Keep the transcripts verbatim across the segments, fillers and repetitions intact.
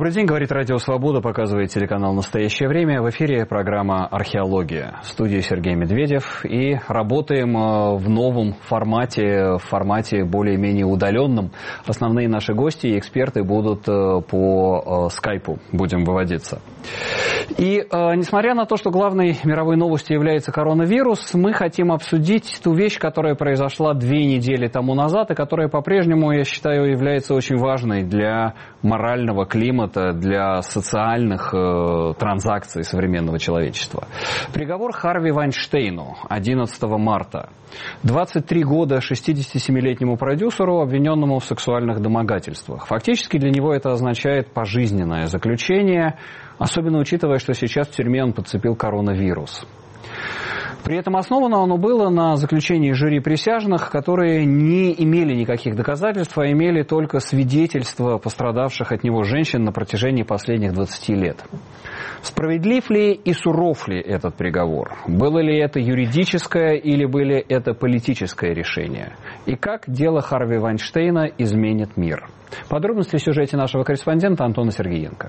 Добрый день, говорит Радио Свобода, показывает телеканал «Настоящее время». В эфире программа «Археология». В студии Сергей Медведев. И работаем в новом формате, в формате более-менее удаленном. Основные наши гости и эксперты будут по скайпу, будем выводиться. И несмотря на то, что главной мировой новостью является коронавирус, мы хотим обсудить ту вещь, которая произошла две недели тому назад, и которая по-прежнему, я считаю, является очень важной для морального климата, для социальных э, транзакций современного человечества. Приговор Харви Вайнштейну одиннадцатого марта. двадцать три года шестидесятисемилетнему продюсеру, обвиненному в сексуальных домогательствах. Фактически для него это означает пожизненное заключение, особенно учитывая, что сейчас в тюрьме он подцепил коронавирус. При этом основано оно было на заключении жюри присяжных, которые не имели никаких доказательств, а имели только свидетельства пострадавших от него женщин на протяжении последних двадцати лет. Справедлив ли и суров ли этот приговор? Было ли это юридическое или были это политическое решение? И как дело Харви Вайнштейна изменит мир? Подробности в сюжете нашего корреспондента Антона Сергеенко.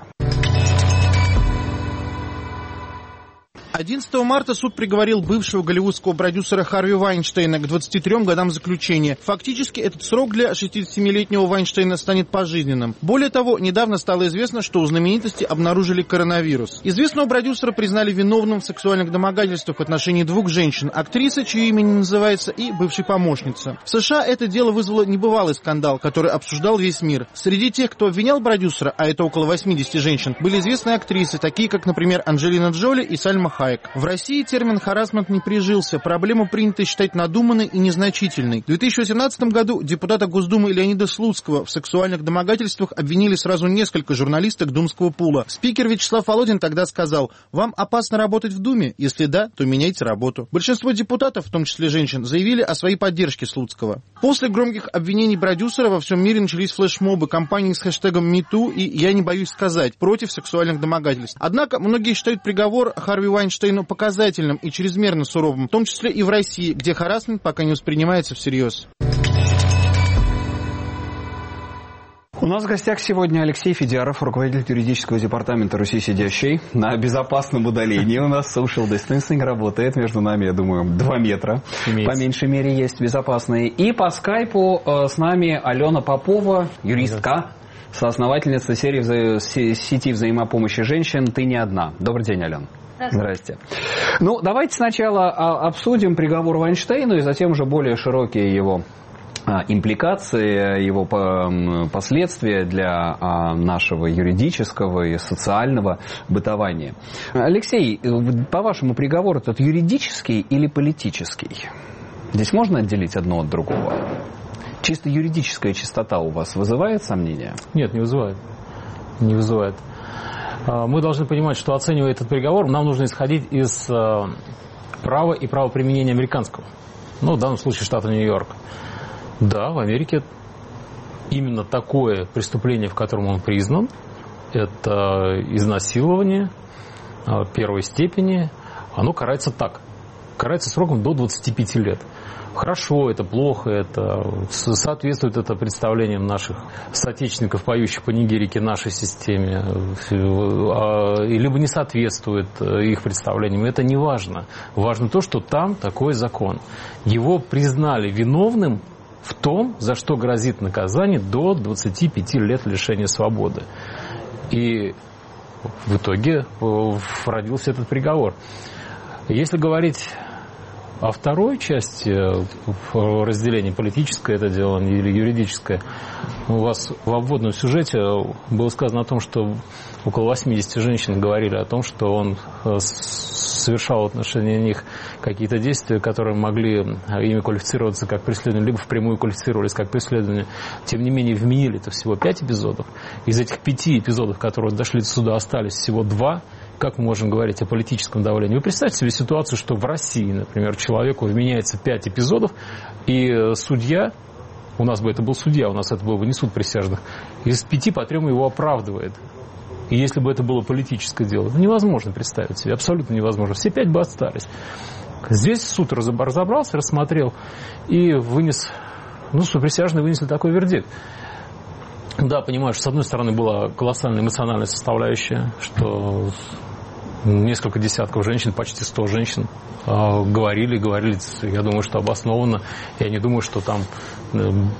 одиннадцатого марта суд приговорил бывшего голливудского продюсера Харви Вайнштейна к двадцати трём годам заключения. Фактически этот срок для шестидесятисемилетнего Вайнштейна станет пожизненным. Более того, недавно стало известно, что у знаменитости обнаружили коронавирус. Известного продюсера признали виновным в сексуальных домогательствах в отношении двух женщин: актрисы, чье имя не называется, и бывшей помощницы. В США это дело вызвало небывалый скандал, который обсуждал весь мир. Среди тех, кто обвинял продюсера, а это около восьмидесяти женщин, были известные актрисы, такие как, например, Анджелина Джоли и Сальма Хайек. В России термин «харассмент» не прижился, проблему принято считать надуманной и незначительной. В две тысячи восемнадцатом году депутата Госдумы Леонида Слуцкого в сексуальных домогательствах обвинили сразу несколько журналисток думского пула. Спикер Вячеслав Володин тогда сказал: «Вам опасно работать в Думе? Если да, то меняйте работу». Большинство депутатов, в том числе женщин, заявили о своей поддержке Слуцкого. После громких обвинений продюсера во всем мире начались флешмобы, кампании с хэштегом «MeToo» и «Я не боюсь сказать» против сексуальных домогательств. Однако многие считают приговор Харви Вайнштейна показательным и чрезмерно суровым, в том числе и в России, где харассмент пока не воспринимается всерьез. У нас в гостях сегодня Алексей Федяров, руководитель юридического департамента «Руси сидящей». На безопасном удалении у нас social distancing работает. Между нами, я думаю, два метра. Имеется. По меньшей мере есть безопасные. И по скайпу э, с нами Алена Попова, юристка, соосновательница серии вза... сети взаимопомощи женщин «Ты не одна». Добрый день, Алена. Здрасте. Ну, давайте сначала обсудим приговор Вайнштейну и затем уже более широкие его импликации, его последствия для нашего юридического и социального бытования. Алексей, по вашему приговору, этот юридический или политический? Здесь можно отделить одно от другого? Чисто юридическая чистота у вас вызывает сомнения? Нет, не вызывает. Не вызывает. Мы должны понимать, что, оценивая этот приговор, нам нужно исходить из права и правоприменения американского. Ну, в данном случае штата Нью-Йорк. Да, в Америке именно такое преступление, в котором он признан, это изнасилование первой степени, оно карается так. Карается сроком до двадцати пяти лет. Хорошо, это плохо, это соответствует это представлениям наших соотечественников, поющих по нигерике, нашей системе, либо не соответствует их представлениям. Это не важно. Важно то, что там такой закон. Его признали виновным в том, за что грозит наказание до двадцати пяти лет лишения свободы. И в итоге родился этот приговор. Если говорить о второй части разделения, политическое это дело или юридическое, у вас в обводном сюжете было сказано о том, что около восьмидесяти женщин говорили о том, что он совершал в отношении них какие-то действия, которые могли ими квалифицироваться как преследование, либо впрямую квалифицировались как преследование. Тем не менее, вменили это всего пять эпизодов. Из этих пяти эпизодов, которые дошли до суда, остались всего два. Как мы можем говорить о политическом давлении? Вы представьте себе ситуацию, что в России, например, человеку вменяется пять эпизодов, и судья, у нас бы это был судья, у нас это был бы не суд присяжных, из пяти по трем его оправдывает. И если бы это было политическое дело, это невозможно представить себе, абсолютно невозможно. Все пять бы остались. Здесь суд разобрался, рассмотрел и вынес, ну, суд присяжные вынесли такой вердикт. Да, понимаю, что с одной стороны была колоссальная эмоциональная составляющая, что несколько десятков женщин, почти сто женщин э, говорили, говорили, я думаю, что обоснованно. Я не думаю, что там э,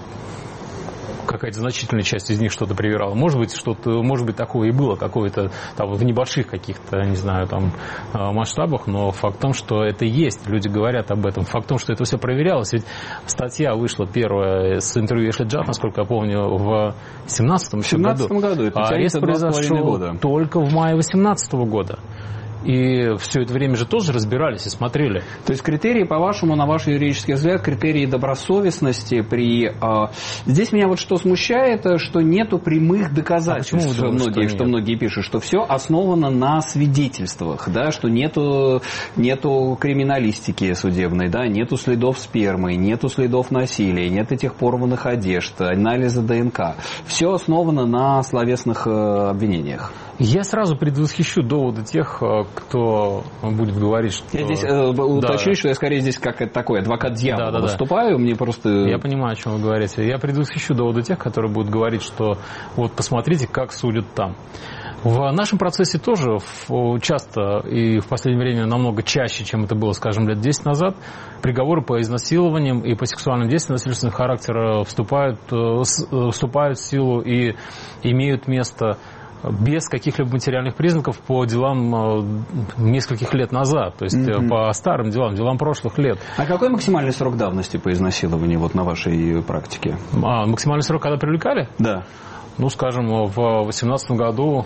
какая-то значительная часть из них что-то привирала. Может быть, что-то, может быть, такое и было, какое-то там в небольших каких-то, не знаю, там масштабах, но факт в том, что это есть, люди говорят об этом. Факт в том, что это все проверялось. Ведь статья вышла первая с интервью Эшли Джад, насколько я помню, в семнадцатом году. В семнадцатом году. Это а арест произошел года. только в мае восемнадцатого года. И все это время же тоже разбирались и смотрели. То есть критерии, по-вашему, на ваш юридический взгляд, критерии добросовестности при... Э, здесь меня вот что смущает, что нету прямых доказательств. А что, думаете, многие, что, что многие пишут, что все основано на свидетельствах, да, что нету, нету криминалистики судебной, да, нету следов спермы, нету следов насилия, нет этих порванных одежд, анализа ДНК. Все основано на словесных э, обвинениях. Я сразу предвосхищу доводы тех, кто будет говорить, что... Я здесь э, уточню, да. что я скорее здесь как такой адвокат дьявола да, да, выступаю, да. мне просто... Я понимаю, о чем вы говорите. Я предвосхищу доводы тех, которые будут говорить, что вот посмотрите, как судят там. В нашем процессе тоже часто и в последнее время намного чаще, чем это было, скажем, лет десять назад, приговоры по изнасилованиям и по сексуальным действиям насильственного характера вступают, вступают в силу и имеют место без каких-либо материальных признаков по делам нескольких лет назад, то есть mm-hmm. по старым делам, делам прошлых лет. А какой максимальный срок давности по изнасилованию вот на вашей практике? А, максимальный срок, когда привлекали? Да. Ну, скажем, в две тысячи восемнадцатом году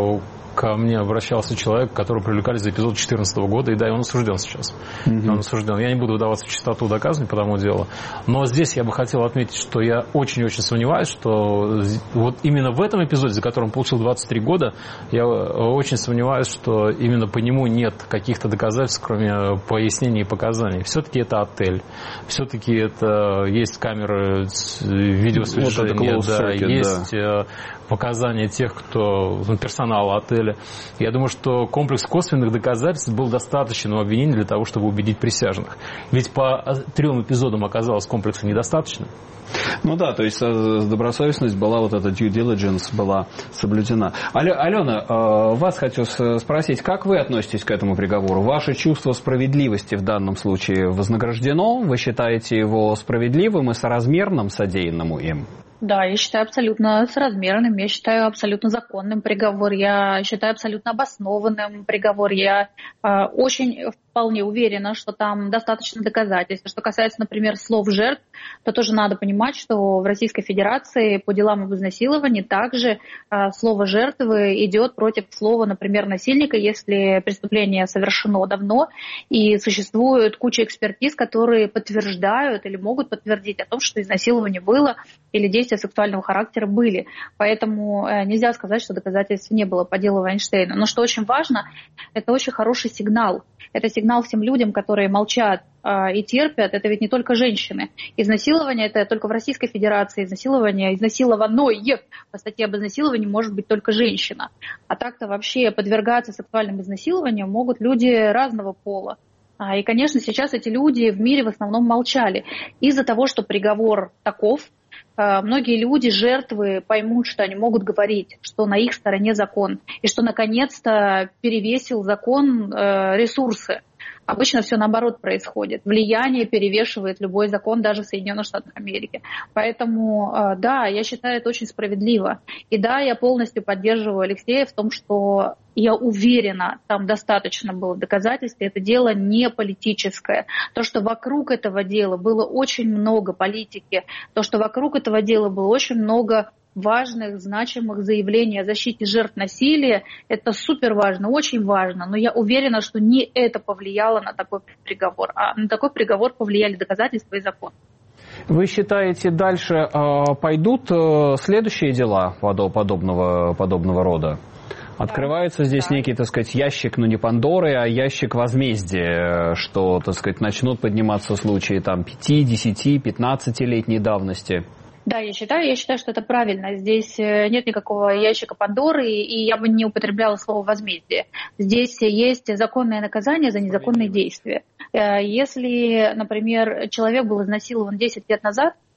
ко мне обращался человек, которого привлекали за эпизод две тысячи четырнадцатого года, и да, и он осужден сейчас. Mm-hmm. Он осужден. Я не буду вдаваться в чистоту доказываний по тому делу, но здесь я бы хотел отметить, что я очень-очень сомневаюсь, что вот именно в этом эпизоде, за который он получил двадцать три года, я очень сомневаюсь, что именно по нему нет каких-то доказательств, кроме пояснений и показаний. Все-таки это отель, все-таки это есть камеры видеослежения, вот да, есть да. показания тех, кто персонала отеля. Я думаю, что комплекс косвенных доказательств был достаточен у обвинения для того, чтобы убедить присяжных. Ведь по трем эпизодам оказалось комплекса недостаточно. Ну да, то есть добросовестность была, вот эта due diligence была соблюдена. Алена, вас хочу спросить, как вы относитесь к этому приговору? Ваше чувство справедливости в данном случае вознаграждено? Вы считаете его справедливым и соразмерным содеянному им? Да, я считаю абсолютно соразмерным, я считаю абсолютно законным приговор, я считаю абсолютно обоснованным приговор. Я э, очень вполне уверена, что там достаточно доказательств. Что касается, например, слов жертв, то тоже надо понимать, что в Российской Федерации по делам об изнасиловании также э, слово жертвы идет против слова, например, насильника, если преступление совершено давно, и существует куча экспертиз, которые подтверждают или могут подтвердить о том, что изнасилование было или действия сексуального характера были. Поэтому э, нельзя сказать, что доказательств не было по делу Вайнштейна. Но что очень важно, это очень хороший сигнал. Это сигнал всем людям, которые молчат э, и терпят. Это ведь не только женщины. Изнасилование – это только в Российской Федерации. Изнасилование, изнасилованной по статье об изнасиловании может быть только женщина. А так-то вообще подвергаться сексуальным изнасилованиям могут люди разного пола. И, конечно, сейчас эти люди в мире в основном молчали. Из-за того, что приговор таков, многие люди, жертвы, поймут, что они могут говорить, что на их стороне закон, и что наконец-то перевесил закон ресурсы. Обычно все наоборот происходит. Влияние перевешивает любой закон, даже в Соединенных Штатах Америки. Поэтому, да, я считаю это очень справедливо. И да, я полностью поддерживаю Алексея в том, что я уверена, там достаточно было доказательств, и это дело не политическое. То, что вокруг этого дела было очень много политики, то, что вокруг этого дела было очень много важных, значимых заявлений о защите жертв насилия, это супер важно, очень важно, но я уверена, что не это повлияло на такой приговор, а на такой приговор повлияли доказательства и закон. Вы считаете, дальше э, пойдут э, следующие дела подобного, подобного рода? Открывается да, здесь да. некий, так сказать, ящик, ну не Пандоры, а ящик возмездия, что, так сказать, начнут подниматься случаи там пяти, десяти, пятнадцатилетней давности. Да, я считаю, я считаю, что это правильно. Здесь нет никакого ящика Пандоры, и я бы не употребляла слово возмездие. Здесь есть законное наказание за незаконные действия. Если, например, человек был изнасилован десять лет назад,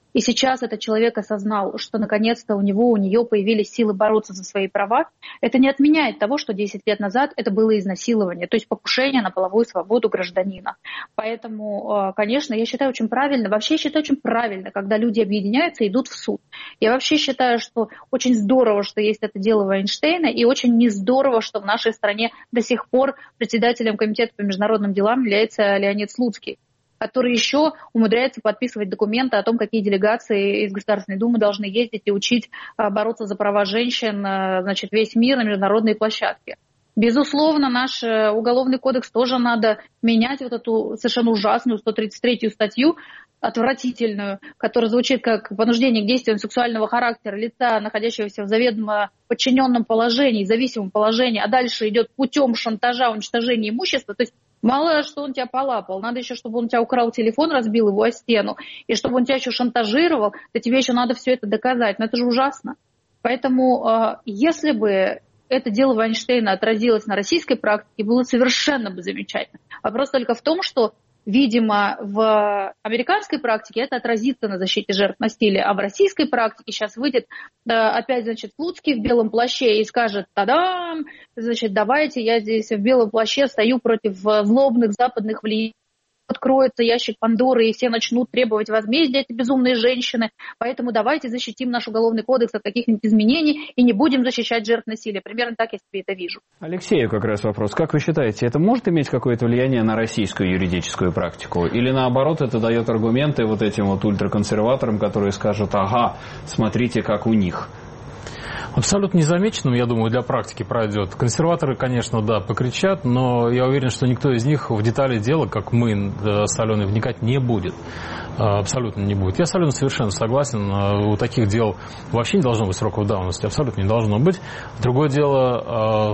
и сейчас этот человек осознал, что наконец-то у него, у нее появились силы бороться за свои права, это не отменяет того, что десять лет назад это было изнасилование, то есть покушение на половую свободу гражданина. Поэтому, конечно, я считаю очень правильно, вообще я считаю очень правильно, когда люди объединяются и идут в суд. Я вообще считаю, что очень здорово, что есть это дело Вайнштейна, и очень не здорово, что в нашей стране до сих пор председателем комитета по международным делам является Леонид Слуцкий, который еще умудряется подписывать документы о том, какие делегации из Государственной Думы должны ездить и учить бороться за права женщин, значит, весь мир на международные площадки. Безусловно, наш уголовный кодекс тоже надо менять, вот эту совершенно ужасную сто тридцать третью статью, отвратительную, которая звучит как понуждение к действиям сексуального характера лица, находящегося в заведомо подчиненном положении, зависимом положении, а дальше идет путем шантажа, уничтожения имущества. То есть мало что он тебя полапал, надо еще, чтобы он у тебя украл телефон, разбил его о стену, и чтобы он тебя еще шантажировал, то тебе еще надо все это доказать. Но это же ужасно. Поэтому, если бы это дело Вайнштейна отразилось на российской практике, было совершенно бы замечательно. Вопрос только в том, что, видимо, в американской практике это отразится на защите жертв насилия, а в российской практике сейчас выйдет опять, значит, Слуцкий в белом плаще и скажет: та-дам, значит, давайте я здесь в белом плаще стою против злобных западных влияний. Откроется ящик Пандоры, и все начнут требовать возмездия, эти безумные женщины. Поэтому давайте защитим наш уголовный кодекс от каких-нибудь изменений и не будем защищать жертв насилия. Примерно так я себе это вижу. Алексею как раз вопрос. Как вы считаете, это может иметь какое-то влияние на российскую юридическую практику? Или наоборот, это дает аргументы вот этим вот ультраконсерваторам, которые скажут: ага, смотрите, как у них? Абсолютно незамеченным, я думаю, для практики пройдет. Консерваторы, конечно, да, покричат, но я уверен, что никто из них в детали дела, как мы с Аленой, вникать не будет. Абсолютно не будет. Я с Аленой совершенно согласен. У таких дел вообще не должно быть сроков давности. Абсолютно не должно быть. Другое дело,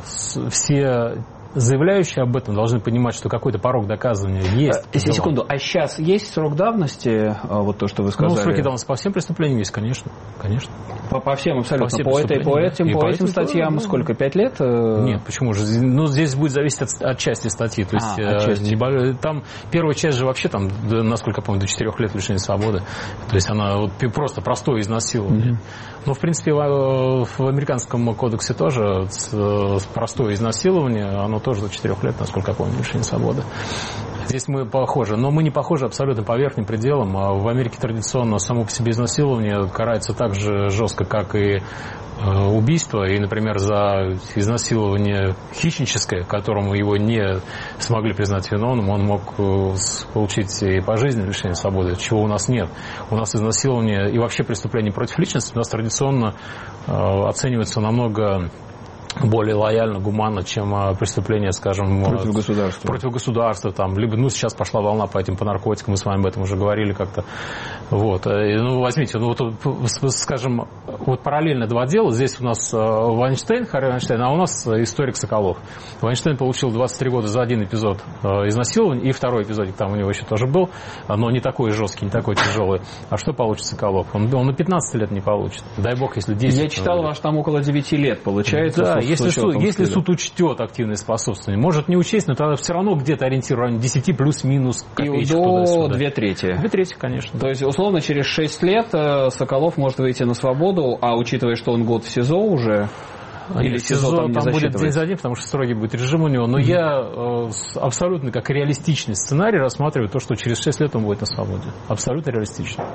все заявляющие об этом должны понимать, что какой-то порог доказывания есть. Если секунду, а сейчас есть срок давности, вот то, что вы сказали? Ну, сроки давности по всем преступлениям есть, конечно. Конечно. По, по всем абсолютно. По, всем по, этой, по этим, по, по этим статьям тоже, сколько? Пять лет? Нет, почему же? Ну, здесь будет зависеть от, от части статьи. То есть, а, э, там первая часть же вообще, там, насколько я помню, до четырех лет лишения свободы. То есть она вот, просто простое изнасилование. Mm-hmm. Но, в принципе, в, в американском кодексе тоже простое изнасилование, оно тоже до четырех лет, насколько я помню, лишение свободы. Здесь мы похожи, но мы не похожи абсолютно по верхним пределам. В Америке традиционно само по себе изнасилование карается так же жестко, как и убийство. И, например, за изнасилование хищническое, которому его не смогли признать виновным, он мог получить и пожизненное лишение свободы, чего у нас нет. У нас изнасилование и вообще преступление против личности у нас традиционно оценивается намного более лояльно, гуманно, чем преступления, скажем, против государства. Против государства, там, либо, ну, сейчас пошла волна по этим, по наркотикам, мы с вами об этом уже говорили как-то. Вот. И, ну, возьмите, ну, вот, скажем, вот параллельно два дела. Здесь у нас Вайнштейн, Харви Вайнштейн, а у нас историк Соколов. Вайнштейн получил двадцать три года за один эпизод изнасилования, и второй эпизодик там у него еще тоже был, но не такой жесткий, не такой тяжелый. А что получит Соколов? Он, он на пятнадцать лет не получит. Дай бог, если десять. Я читал, ваш там около девяти лет получается. Да, если, суд, если суд учтет активное способствование, может не учесть, но тогда все равно где-то ориентир в районе десяти плюс-минус копеечек. И до две трети. Две трети, конечно. То есть, условно, через шесть лет Соколов может выйти на свободу, а учитывая, что он год в СИЗО уже... Или в СИЗО, СИЗО там, там будет день за день, потому что строгий будет режим у него. Но mm-hmm. я э, абсолютно как реалистичный сценарий рассматриваю то, что через шесть лет он будет на свободе. Абсолютно реалистично.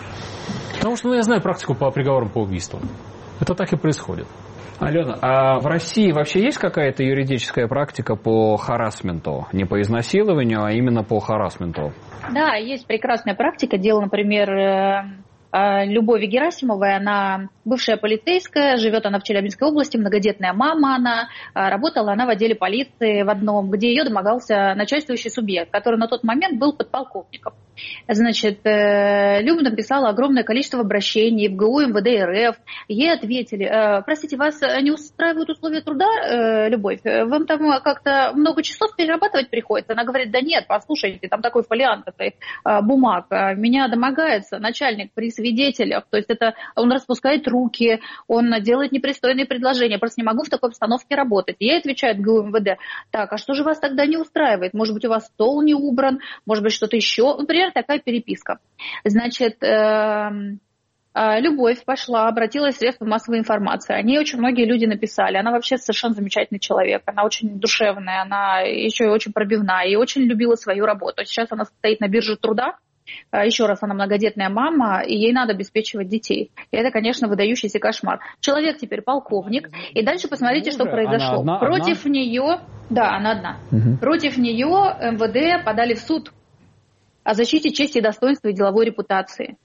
Потому что ну, я знаю практику по приговорам по убийствам. Это так и происходит. Алена, а в России вообще есть какая-то юридическая практика по харассменту? Не по изнасилованию, а именно по харассменту? Да, есть прекрасная практика. Дело, например, Любови Герасимовой. Она бывшая полицейская, живет она в Челябинской области, многодетная мама она. Работала она в отделе полиции в одном, где ее домогался начальствующий субъект, который на тот момент был подполковником. Значит, Люба написала огромное количество обращений в ГУ МВД РФ. Ей ответили: простите, вас не устраивают условия труда, Любовь? Вам там как-то много часов перерабатывать приходится? Она говорит: да нет, послушайте, там такой фолиант, такой бумаг. Меня домогается начальник при связи свидетелях. То есть это он распускает руки, он делает непристойные предложения. Я просто не могу в такой обстановке работать. И ей отвечает ГУ МВД: так, а что же вас тогда не устраивает? Может быть, у вас стол не убран, может быть, что-то еще. Например, такая переписка. Значит, э- Любовь пошла, обратилась в средства массовой информации. О ней очень многие люди написали. Она вообще совершенно замечательный человек. Она очень душевная, она еще и очень пробивная и очень любила свою работу. Сейчас она стоит на бирже труда. Еще раз, она многодетная мама, и ей надо обеспечивать детей. И это, конечно, выдающийся кошмар. Человек теперь полковник. И дальше посмотрите, что произошло. Одна, Против одна? нее, да, она одна. Угу. Против нее МВД подали в суд о защите чести и достоинства и деловой репутации.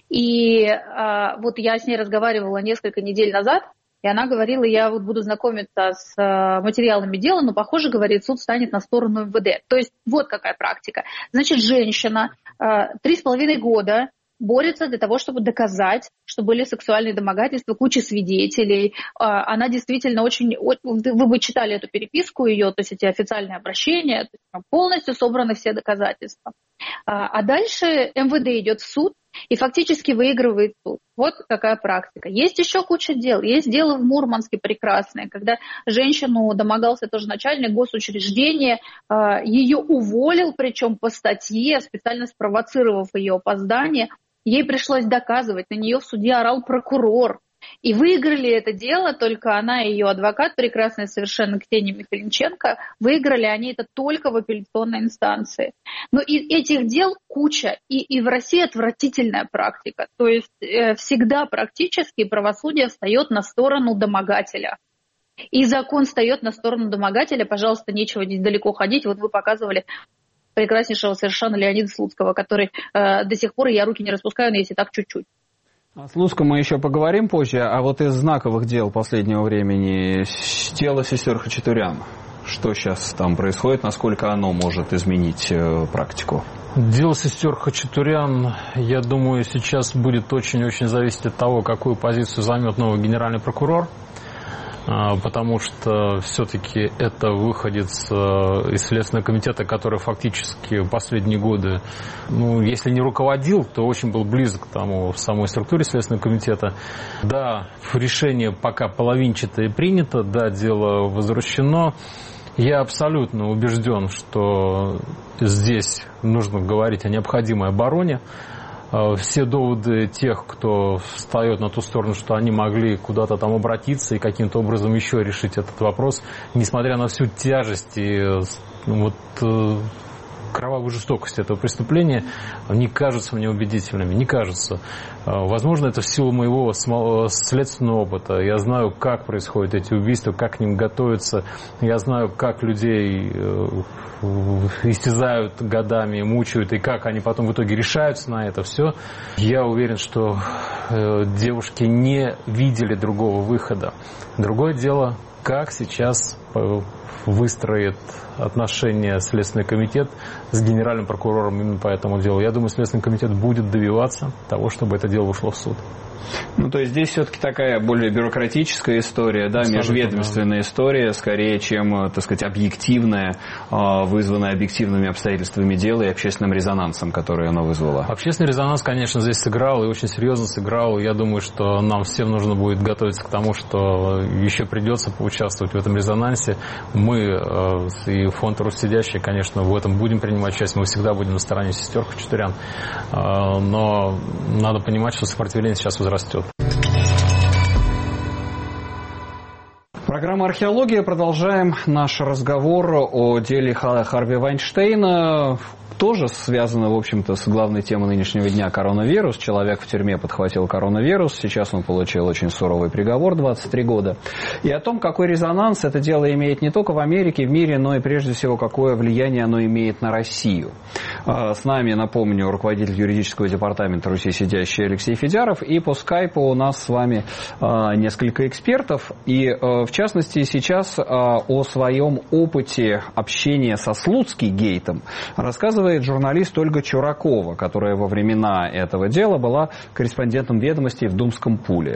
И а, вот я с ней разговаривала несколько недель назад, и она говорила: я вот буду знакомиться с а, материалами дела, но, похоже, говорит, суд станет на сторону МВД. То есть вот какая практика. Значит, женщина а, три с половиной года борется для того, чтобы доказать, что были сексуальные домогательства, куча свидетелей. Она действительно очень... Вы бы читали эту переписку ее, то есть эти официальные обращения, полностью собраны все доказательства. А дальше МВД идет в суд и фактически выигрывает суд. Вот какая практика. Есть еще куча дел. Есть дело в Мурманске прекрасное, когда женщину домогался тоже начальник госучреждения, ее уволил, причем по статье, специально спровоцировав ее опоздание. Ей пришлось доказывать, на нее в суде орал прокурор. И выиграли это дело только она и ее адвокат, прекрасная совершенно Ксения Михалинченко. Выиграли они это только в апелляционной инстанции. Но и этих дел куча. И, и в России отвратительная практика. То есть э, всегда практически правосудие встает на сторону домогателя. И закон встает на сторону домогателя. Пожалуйста, нечего здесь далеко ходить. Вот вы показывали прекраснейшего совершенно Леонида Слуцкого, который э, до сих пор, я руки не распускаю, но если так чуть-чуть. О Слуцком мы еще поговорим позже, а вот из знаковых дел последнего времени дело сестер Хачатурян. Что сейчас там происходит, насколько оно может изменить э, практику? Дело сестер Хачатурян, я думаю, сейчас будет очень-очень зависеть от того, какую позицию займет новый генеральный прокурор. Потому что все-таки это выходец из Следственного комитета, который фактически в последние годы, ну, если не руководил, то очень был близок к тому, в самой структуре Следственного комитета. Да, решение пока половинчатое принято, да, дело возвращено. Я абсолютно убежден, что здесь нужно говорить о необходимой обороне. Все доводы тех, кто встает на ту сторону, что они могли куда-то там обратиться и каким-то образом еще решить этот вопрос, несмотря на всю тяжесть и ну, вот, кровавую жестокость этого преступления, не кажутся мне убедительными, не кажутся. Возможно, это в силу моего следственного опыта. Я знаю, как происходят эти убийства, как к ним готовятся. Я знаю, как людей истязают годами, мучают, и как они потом в итоге решаются на это все. Я уверен, что девушки не видели другого выхода. Другое дело, как сейчас выстроит отношения Следственный комитет с генеральным прокурором именно по этому делу. Я думаю, Следственный комитет будет добиваться того, чтобы это дело вышло в суд. Ну, то есть здесь все-таки такая более бюрократическая история, да, межведомственная история, скорее, чем, так сказать, объективная, вызванная объективными обстоятельствами дела и общественным резонансом, который оно вызвало. Общественный резонанс, конечно, здесь сыграл и очень серьезно сыграл. Я думаю, что нам всем нужно будет готовиться к тому, что еще придется поучаствовать в этом резонансе. Мы и фонд «Руссидящий», конечно, в этом будем принимать часть. Мы всегда будем на стороне сестер Хачатурян. Но надо понимать, что сопротивление сейчас возрастает. Растет. Программа «Археология». Продолжаем наш разговор о деле Харви Вайнштейна. Тоже связано, в общем-то, с главной темой нынешнего дня — коронавирус. Человек в тюрьме подхватил коронавирус. Сейчас он получил очень суровый приговор — двадцать три года. И о том, какой резонанс это дело имеет не только в Америке, в мире, но и прежде всего, какое влияние оно имеет на Россию. С нами, напомню, руководитель юридического департамента «Руси сидящий» Алексей Федяров. И по скайпу у нас с вами несколько экспертов. И, в частности, сейчас о своем опыте общения со Слуцкий-гейтом рассказывает журналист Ольга Чуракова, которая во времена этого дела была корреспондентом «Ведомостей» в Думском пуле.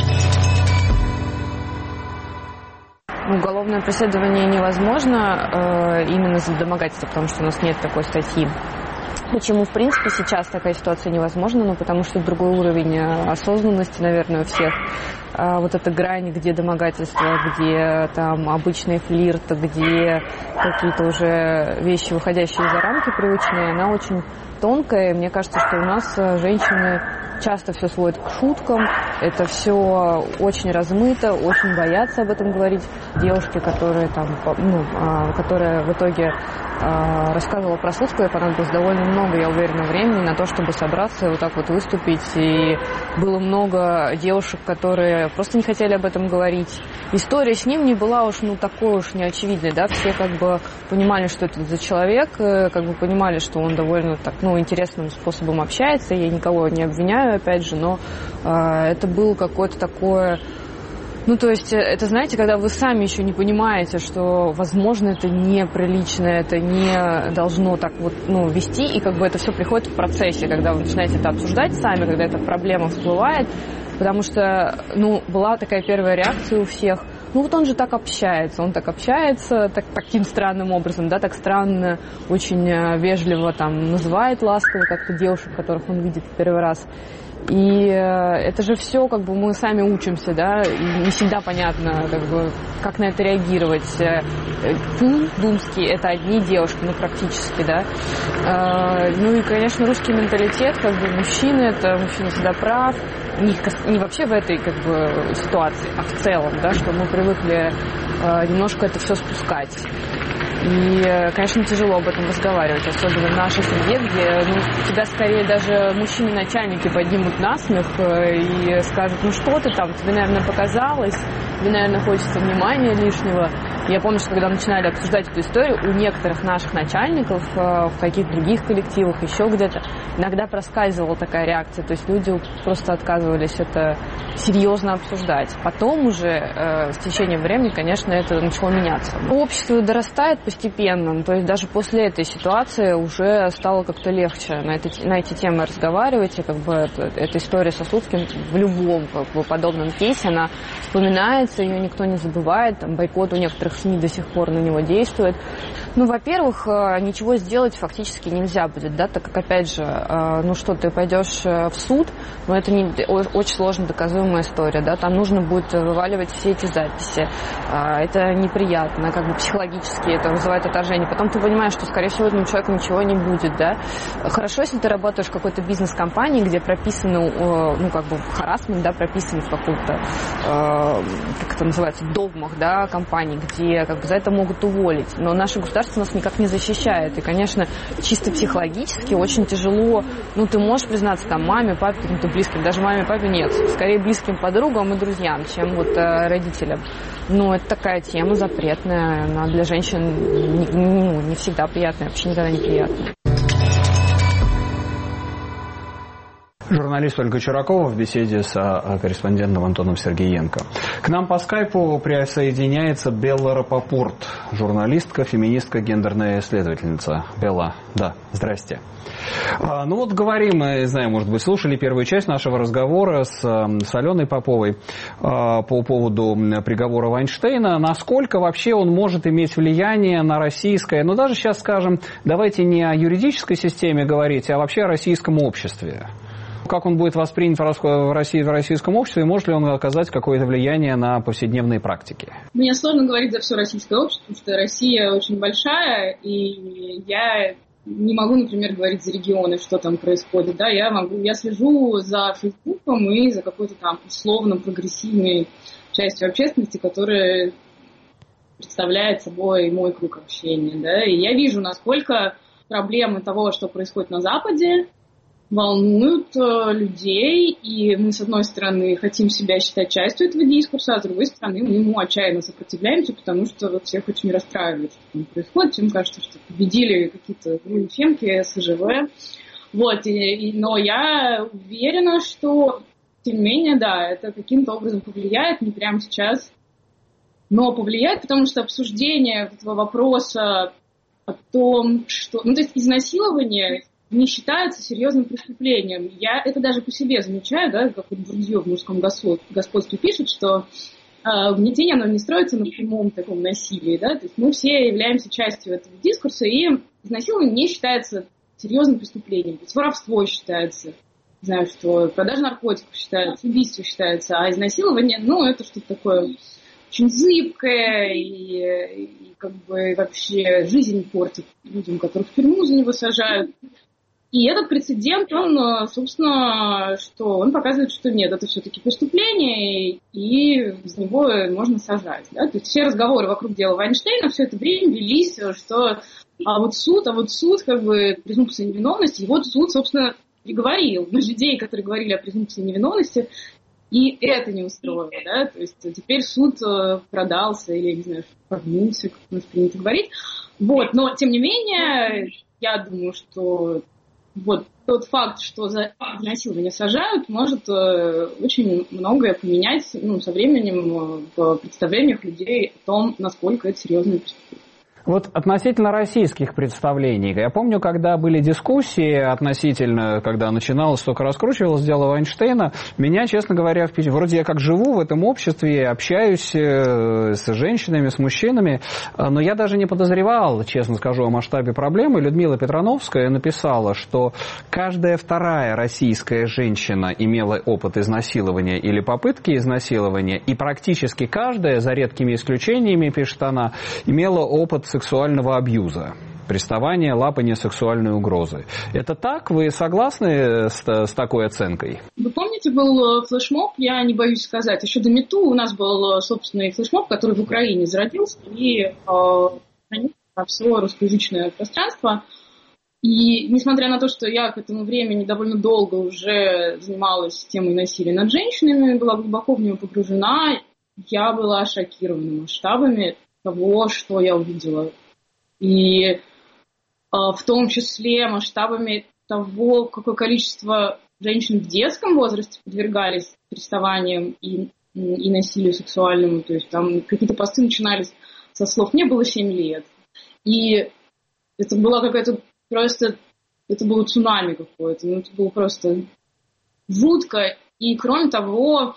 Уголовное преследование невозможно э, именно за домогательство, потому что у нас нет такой статьи. Почему, в принципе, сейчас такая ситуация невозможна? Ну, потому что другой уровень осознанности, наверное, у всех. А вот эта грань, где домогательство, где там обычный флирт, где какие-то уже вещи, выходящие за рамки привычные, она очень тонкая. И мне кажется, что у нас женщины часто все сводят к шуткам, это все очень размыто, очень боятся об этом говорить. Девушки, которые там, ну, которая в итоге рассказывала про Слуцкого, понадобилось довольно много, я уверена, времени на то, чтобы собраться и вот так вот выступить. И было много девушек, которые просто не хотели об этом говорить. История с ним не была уж ну такой уж неочевидной, да, все как бы понимали, что это за человек, как бы понимали, что он довольно так, ну, интересным способом общается, я никого не обвиняю, опять же, но э, это было какое-то такое... Ну, то есть, это, знаете, когда вы сами еще не понимаете, что, возможно, это неприлично, это не должно так вот, ну, вести, и как бы это все приходит в процессе, когда вы начинаете это обсуждать сами, когда эта проблема всплывает, потому что, ну, была такая первая реакция у всех, ну, вот он же так общается, он так общается так, таким странным образом, да, так странно, очень вежливо там называет ласково как-то девушек, которых он видит в первый раз. И это же все, как бы, мы сами учимся, да, и не всегда понятно, как бы, как на это реагировать. Фу, думский, это одни девушки, ну, практически, да. Ну и, конечно, русский менталитет, как бы, мужчины, это мужчина всегда прав. Не, не вообще в этой, как бы, ситуации, а в целом, да, что мы привыкли немножко это все спускать. И, конечно, тяжело об этом разговаривать, особенно в нашей среде, где ну, тебя скорее даже мужчины-начальники поднимут на смех и скажут, ну что ты там, тебе, наверное, показалось, тебе, наверное, хочется внимания лишнего. Я помню, что когда начинали обсуждать эту историю, у некоторых наших начальников в каких-то других коллективах, еще где-то, иногда проскальзывала такая реакция, то есть люди просто отказывались это серьезно обсуждать. Потом уже э, с течением времени, конечно, это начало меняться. Общество дорастает постепенно, то есть даже после этой ситуации уже стало как-то легче на, это, на эти темы разговаривать, и как бы это, эта история со Слуцким в любом как бы, подобном кейсе, она вспоминается, ее никто не забывает, там, бойкот у некоторых СМИ до сих пор на него действует. Ну, во-первых, ничего сделать фактически нельзя будет, да, так как, опять же, ну что, ты пойдешь в суд, но это не, очень сложно доказуемая история, да, там нужно будет вываливать все эти записи, это неприятно, как бы психологически это вызывает отторжение. Потом ты понимаешь, что, скорее всего, этому человеку ничего не будет, да. Хорошо, если ты работаешь в какой-то бизнес-компании, где прописано, ну, как бы, харассмент, да, прописан в каком-то, как это называется, догмах, да, компании, где, как бы, за это могут уволить. Но наше государство нас никак не защищает. И, конечно, чисто психологически очень тяжело, ну, ты можешь признаться, там, маме, папе, каким-то близким, даже маме, папе нет, скорее близким подругам и друзьям, чем вот родителям. Но это такая тема запретная, она для женщин не, ну, не всегда приятная, вообще никогда не приятная. Журналист Ольга Чуракова в беседе с корреспондентом Антоном Сергеенко. К нам по скайпу присоединяется Белла Рапопорт, журналистка, феминистка, гендерная исследовательница. Белла, да, здрасте. Ну вот говорим, мы, знаю, может быть, слушали первую часть нашего разговора с, с Аленой Поповой по поводу приговора Вайнштейна. Насколько вообще он может иметь влияние на российское, ну даже сейчас скажем, давайте не о юридической системе говорить, а вообще о российском обществе. Как он будет воспринят в России, в российском обществе, и может ли он оказать какое-то влияние на повседневные практики? Мне сложно говорить за все российское общество, потому что Россия очень большая, и я не могу, например, говорить за регионы, что там происходит. Да? Я, могу, я слежу за Фейсбуком и за какой-то там условно прогрессивной частью общественности, которая представляет собой мой круг общения. Да? И я вижу, насколько проблемы того, что происходит на Западе, волнуют э, людей, и мы, с одной стороны, хотим себя считать частью этого дискурса, а с другой стороны, мы ему отчаянно сопротивляемся, потому что вот, всех очень расстраивает, что там происходит. Всем кажется, что победили какие-то фемки, СЖВ. Вот, и, и, но я уверена, что, тем не менее, да, это каким-то образом повлияет, не прямо сейчас, но повлияет, потому что обсуждение этого вопроса о том, что... Ну, то есть изнасилование не считается серьезным преступлением. Я это даже по себе замечаю, да, как вот Бурдье в «Мужском господстве» пишет, что э, угнетение, оно не строится на прямом таком насилии, да, то есть мы все являемся частью этого дискурса, и изнасилование не считается серьезным преступлением. То есть воровство считается, не знаю, что продажа наркотиков считается, убийство считается, а изнасилование, ну, это что-то такое очень зыбкое и, и как бы вообще жизнь портит людям, которых в тюрьму за него сажают. И этот прецедент, он, собственно, что он показывает, что нет, это все-таки преступление, и за него можно сажать. Да? То есть все разговоры вокруг дела Вайнштейна все это время велись, что а вот суд, а вот суд, как бы презумпция невиновности, и вот суд, собственно, и говорил на людей, которые говорили о презумпции невиновности, и это не устроило. Да? То есть теперь суд продался, или, не знаю, прогнулся, как у нас принято говорить. Вот. Но, тем не менее, я думаю, что вот тот факт, что за изнасилование сажают, может э, очень многое поменять, ну, со временем в представлениях людей о том, насколько это серьезное преступление. Вот относительно российских представлений, я помню, когда были дискуссии относительно, когда начиналось, только раскручивалось дело Вайнштейна, меня, честно говоря, вроде я как живу в этом обществе, общаюсь с женщинами, с мужчинами, но я даже не подозревал, честно скажу, о масштабе проблемы. Людмила Петрановская написала, что каждая вторая российская женщина имела опыт изнасилования или попытки изнасилования, и практически каждая, за редкими исключениями, пишет она, имела опыт сексуального абьюза, приставания, лапания, сексуальной угрозы. Это так? Вы согласны с, с такой оценкой? Вы помните, был флешмоб, я не боюсь сказать, еще до МИТУ у нас был собственный флешмоб, который в Украине зародился и э, на все русскоязычное пространство. И несмотря на то, что я к этому времени довольно долго уже занималась темой насилия над женщинами, была глубоко в него погружена, я была шокирована масштабами того, что я увидела. И э, в том числе масштабами того, какое количество женщин в детском возрасте подвергались приставаниям и, и насилию сексуальному. То есть там какие-то посты начинались со слов «мне было семь лет». И это была какая-то просто... Это было цунами какое-то. Ну, это было просто жутко. И кроме того...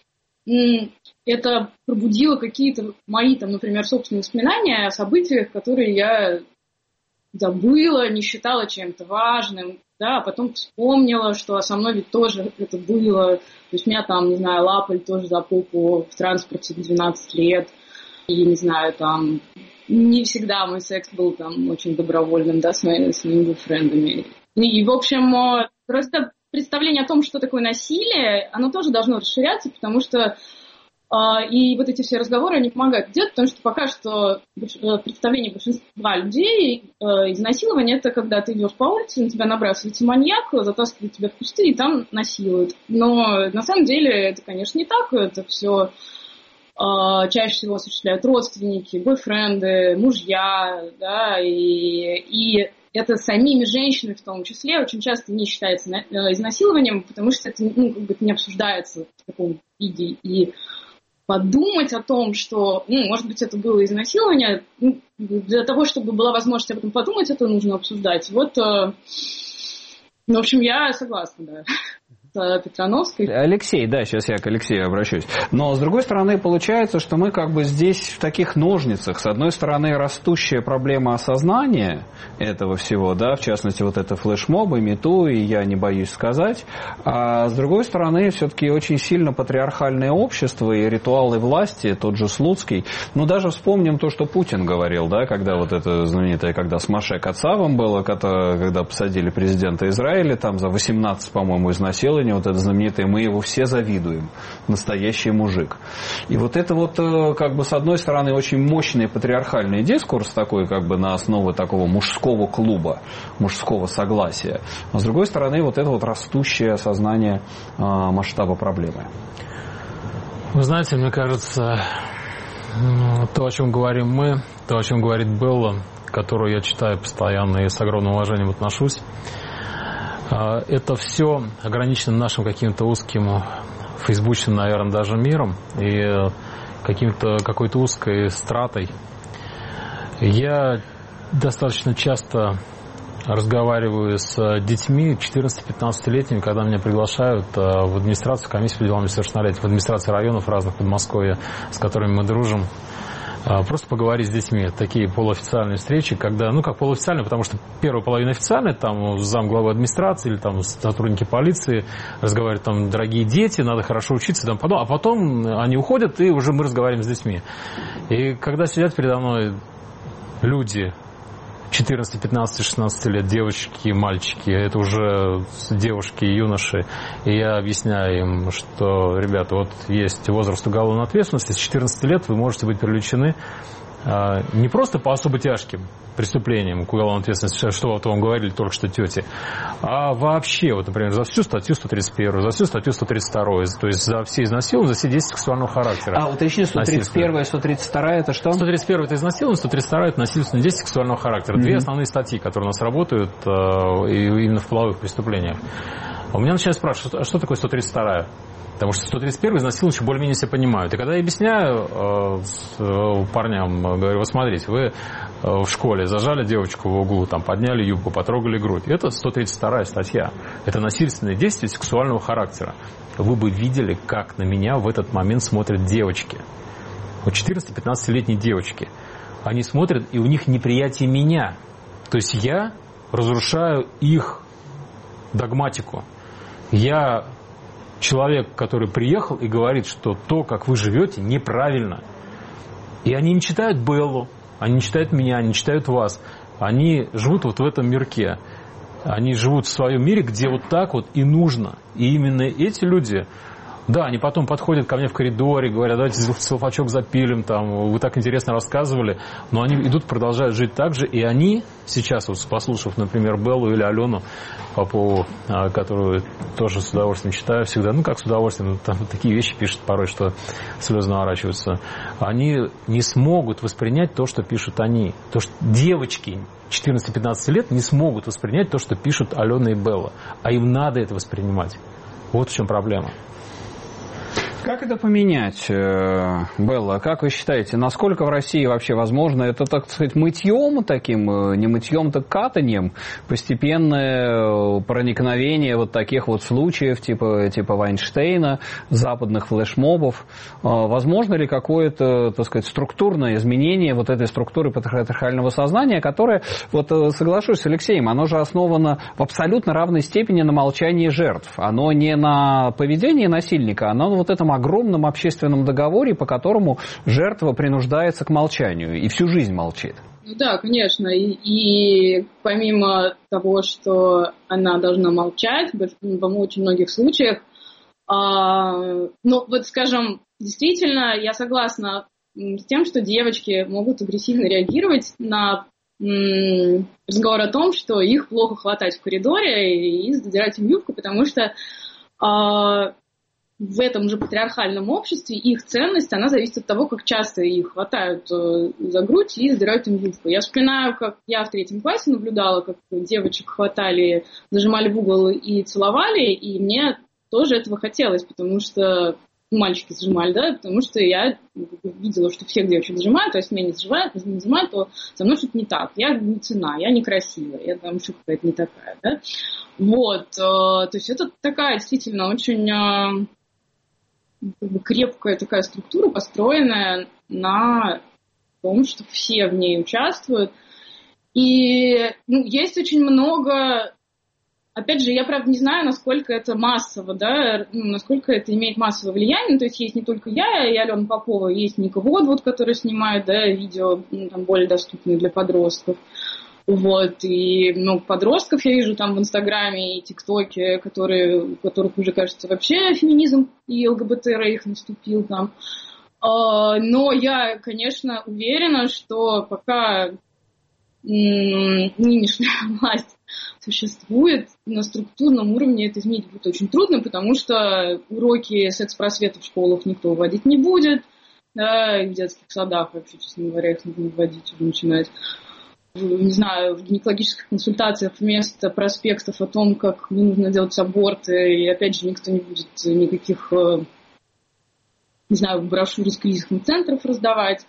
это пробудило какие-то мои, там, например, собственные воспоминания о событиях, которые я забыла, не считала чем-то важным, да, а потом вспомнила, что со мной ведь тоже это было. То есть меня там, не знаю, лапали тоже за попу в транспорте в двенадцать лет. И, не знаю, там, не всегда мой секс был там очень добровольным, да, с моими, с моими бойфрендами. И, в общем, просто представление о том, что такое насилие, оно тоже должно расширяться, потому что э, и вот эти все разговоры, они помогают делать, потому что пока что представление большинства людей э, изнасилование — это когда ты идешь по улице, на тебя набрасывается маньяк, затаскивает тебя в кусты и там насилуют. Но на самом деле это, конечно, не так, это все э, чаще всего осуществляют родственники, бойфренды, мужья, да, и... и это самими женщинами в том числе очень часто не считается изнасилованием, потому что это, ну, как бы не обсуждается в таком виде. И подумать о том, что, ну, может быть, это было изнасилование, ну, для того, чтобы была возможность об этом подумать, это нужно обсуждать. Вот, э, ну, в общем, я согласна, да. Петрановской. Алексей, да, сейчас я к Алексею обращусь. Но, с другой стороны, получается, что мы как бы здесь в таких ножницах. С одной стороны, растущая проблема осознания этого всего, да, в частности, вот это флешмобы, МИТУ, и я не боюсь сказать. А с другой стороны, все-таки очень сильно патриархальное общество и ритуалы власти, тот же Слуцкий. Ну, даже вспомним то, что Путин говорил, да, когда вот это знаменитое, когда с Моше Кацавом было, когда, когда посадили президента Израиля, там за восемнадцать, по-моему, изнасилований, вот это знаменитое «мы его все завидуем», настоящий мужик. И вот это вот, как бы, с одной стороны, очень мощный патриархальный дискурс такой, как бы, на основе такого мужского клуба, мужского согласия. А с другой стороны, вот это вот растущее осознание а, масштаба проблемы. Вы знаете, мне кажется, то, о чем говорим мы, то, о чем говорит Белла, которую я читаю постоянно и с огромным уважением отношусь, это все ограничено нашим каким-то узким фейсбучным, наверное, даже миром и каким-то, какой-то узкой стратой. Я достаточно часто разговариваю с детьми четырнадцати-пятнадцатилетними, когда меня приглашают в администрацию, комиссию по делам несовершеннолетних, в администрации районов разных Подмосковья, с которыми мы дружим. Просто поговорить с детьми. Такие полуофициальные встречи, когда, ну как полуофициальные, потому что первая половина официальная, там замглавы администрации или там сотрудники полиции разговаривают, там, дорогие дети, надо хорошо учиться, там, потом, а потом они уходят, и уже мы разговариваем с детьми. И когда сидят передо мной люди четырнадцать, пятнадцать, шестнадцать лет, девочки, мальчики, это уже девушки и юноши, и я объясняю им, что, ребята, вот есть возраст уголовной ответственности, с четырнадцати лет вы можете быть привлечены а, не просто по особо тяжким преступлениям к уголовной ответственности, что вот вам говорили только что тети, а вообще, вот, например, за всю статью сто тридцать первую, за всю статью сто тридцать вторую, то есть за все изнасилования, за все действия сексуального характера. А, уточни, сто тридцать первая, сто тридцать вторая это что? сто тридцать первая это изнасилование, сто тридцать вторая это насильственные действия сексуального характера. Mm-hmm. Две основные статьи, которые у нас работают э, именно в половых преступлениях. У меня начинают спрашивать, а что такое сто тридцать вторая? Потому что сто тридцать первая изнасилование еще более-менее все понимают. И когда я объясняю э, с, э, парням, говорю, вот смотрите, вы э, в школе зажали девочку в углу, там, подняли юбку, потрогали грудь. Это сто тридцать вторая статья. Это насильственные действия сексуального характера. Вы бы видели, как на меня в этот момент смотрят девочки. Вот четырнадцати-пятнадцатилетние девочки. Они смотрят, и у них неприятие меня. То есть я разрушаю их догматику. Я человек, который приехал и говорит, что то, как вы живете, неправильно. И они не читают Беллу, они не читают меня, они не читают вас. Они живут вот в этом мирке. Они живут в своем мире, где вот так вот и нужно. И именно эти люди, да, они потом подходят ко мне в коридоре, говорят, давайте селфачок запилим, там, вы так интересно рассказывали. Но они идут, продолжают жить так же. И они сейчас, вот, послушав, например, Беллу или Алену Попову, которую тоже с удовольствием читаю всегда, ну как с удовольствием, ну, там такие вещи пишут порой, что слезы наворачиваются, они не смогут воспринять то, что пишут они. То, что девочки четырнадцати-пятнадцати лет не смогут воспринять то, что пишут Алена и Белла. А им надо это воспринимать. Вот в чем проблема. Как это поменять, Белла? Как вы считаете, насколько в России вообще возможно это, так сказать, мытьем таким, не мытьем, так катанием, постепенное проникновение вот таких вот случаев типа, типа Вайнштейна, западных флешмобов? Возможно ли какое-то, так сказать, структурное изменение вот этой структуры патриархального сознания, которое, вот соглашусь с Алексеем, оно же основано в абсолютно равной степени на молчании жертв. Оно не на поведении насильника, оно на вот этом огромном общественном договоре, по которому жертва принуждается к молчанию и всю жизнь молчит. Ну да, конечно. И, и помимо того, что она должна молчать, в очень многих случаях, а, ну вот, скажем, действительно, я согласна с тем, что девочки могут агрессивно реагировать на м, разговор о том, что их плохо хватать в коридоре и, и задирать им юбку, потому что а, в этом же патриархальном обществе их ценность, она зависит от того, как часто их хватают за грудь и задирают им юбку. Я вспоминаю, как я в третьем классе наблюдала, как девочек хватали, зажимали в угол и целовали, и мне тоже этого хотелось, потому что мальчики зажимали, да, потому что я видела, что всех девочек зажимают, а если меня не зажимают, не зажимают, то со мной что-то не так. Я не цена, я некрасивая, я там еще какая-то не такая, да. Вот, то есть это такая действительно очень как бы крепкая такая структура, построенная на том, что все в ней участвуют. И ну, есть очень много... Опять же, я, правда, не знаю, насколько это массово, да, ну, насколько это имеет массовое влияние. То есть есть не только я и Алена Попова, есть Ника Водвуд, который снимает, да, видео ну, там, более доступные для подростков. Вот, и много подростков я вижу там в Инстаграме и ТикТоке, которые, у которых уже, кажется, вообще феминизм и ЛГБТ-рейх наступил там. Но я, конечно, уверена, что пока нынешняя власть существует, на структурном уровне это изменить будет очень трудно, потому что уроки секс-просвета в школах никто вводить не будет, да, и в детских садах вообще, честно говоря, их нужно вводить или начинать. Не знаю, в гинекологических консультациях вместо проспектов о том, как не нужно делать аборты, и опять же никто не будет никаких, не знаю, брошюр из кризисных центров раздавать.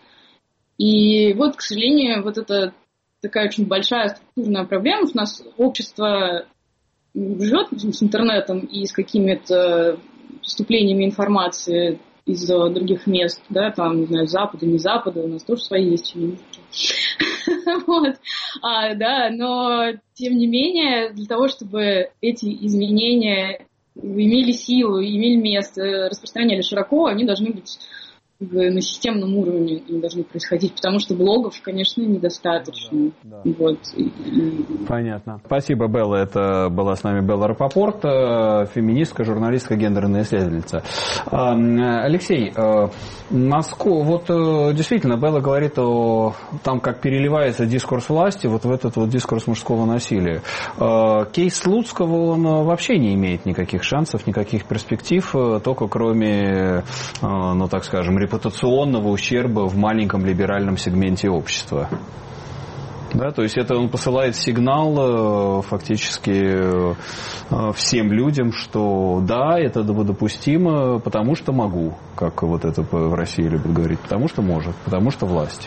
И вот, к сожалению, вот это такая очень большая структурная проблема. У нас общество живет с интернетом и с какими-то поступлениями информации из других мест, да, там, не знаю, Запада, не Запада, у нас тоже свои есть феминистки. Вот, а, да, но тем не менее, для того, чтобы эти изменения имели силу, имели место, распространялись широко, они должны быть на системном уровне, они должны происходить, потому что блогов, конечно, недостаточно. Да, да. Вот. Понятно. Спасибо, Белла. Это была с нами Белла Рапопорт, феминистка, журналистка, гендерная исследовательница. Алексей, Москва, вот действительно, Белла говорит о том, как переливается дискурс власти вот в этот вот дискурс мужского насилия. Кейс Слуцкого, он вообще не имеет никаких шансов, никаких перспектив, только кроме, ну так скажем, репутационного ущерба в маленьком либеральном сегменте общества. Да, то есть это он посылает сигнал фактически всем людям, что да, это допустимо, потому что могу, как вот это в России любят говорить, потому что может, потому что власть.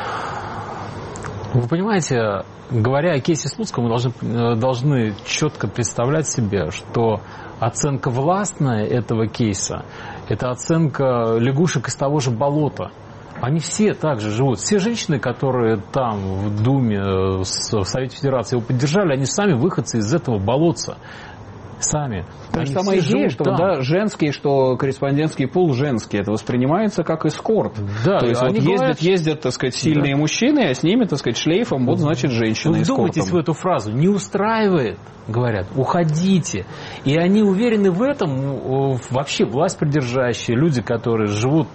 Вы понимаете, говоря о кейсе Слуцкого, мы должны, должны четко представлять себе, что оценка властная этого кейса – это оценка лягушек из того же болота. Они все так же живут. Все женщины, которые там в Думе, в Совете Федерации его поддержали, они сами выходцы из этого болотца. Сами. То есть сама идея, что да, женский, что корреспондентский пул женский, это воспринимается как эскорт. Да, то есть вот ездят, говорят, ездят, так сказать, сильные да. мужчины, а с ними, так сказать, шлейфом, вот значит женщина эскортом. Вдумайтесь в эту фразу. Не устраивает, говорят, уходите. И они уверены в этом, вообще власть придержащие, люди, которые живут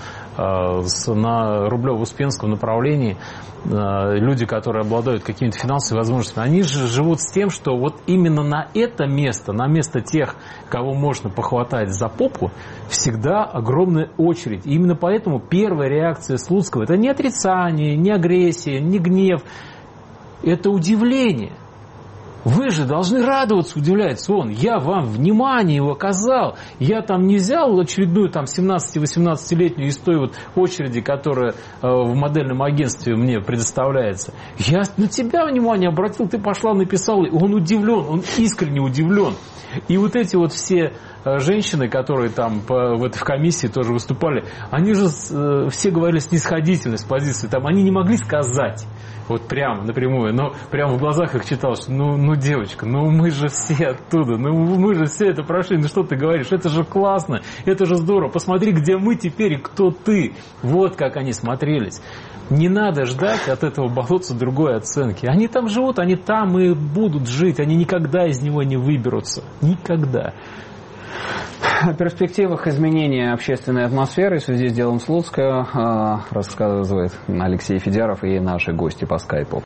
на Рублево-Успенском направлении, люди, которые обладают какими-то финансовыми возможностями, они же живут с тем, что вот именно на это место, на место тех, кого можно похватать за попу, всегда огромная очередь. И именно поэтому первая реакция Слуцкого – это не отрицание, не агрессия, не гнев, это удивление. Вы же должны радоваться, удивляется он. Я вам внимание его оказал. Я там не взял очередную там семнадцати-восемнадцатилетнюю из той вот очереди, которая э, в модельном агентстве мне предоставляется. Я на тебя внимание обратил, ты пошла, написала. Он удивлен, он искренне удивлен. И вот эти вот все э, женщины, которые там по, в этой в комиссии тоже выступали, они же э, все говорили снисходительно с позиции. Там они не могли сказать. Вот прямо, напрямую, но прямо в глазах их читал, что ну, ну, девочка, ну мы же все оттуда, ну мы же все это прошли, ну что ты говоришь, это же классно, это же здорово, посмотри, где мы теперь и кто ты. Вот как они смотрелись. Не надо ждать от этого болотца другой оценки. Они там живут, они там и будут жить, они никогда из него не выберутся. Никогда. О перспективах изменения общественной атмосферы в связи с делом Слуцкого э, рассказывает Алексей Федяров и наши гости по скайпу.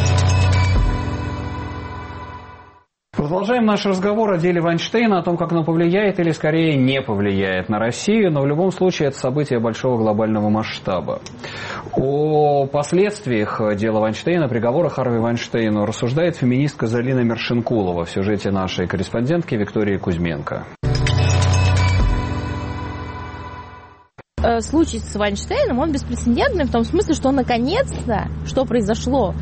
Продолжаем наш разговор о деле Вайнштейна, о том, как оно повлияет или, скорее, не повлияет на Россию, но в любом случае это событие большого глобального масштаба. О последствиях дела Вайнштейна, приговора Харви Вайнштейну рассуждает феминистка Залина Мершенкулова в сюжете нашей корреспондентки Виктории Кузьменко. Случай с Вайнштейном, он беспрецедентный в том смысле, что наконец-то, что произошло,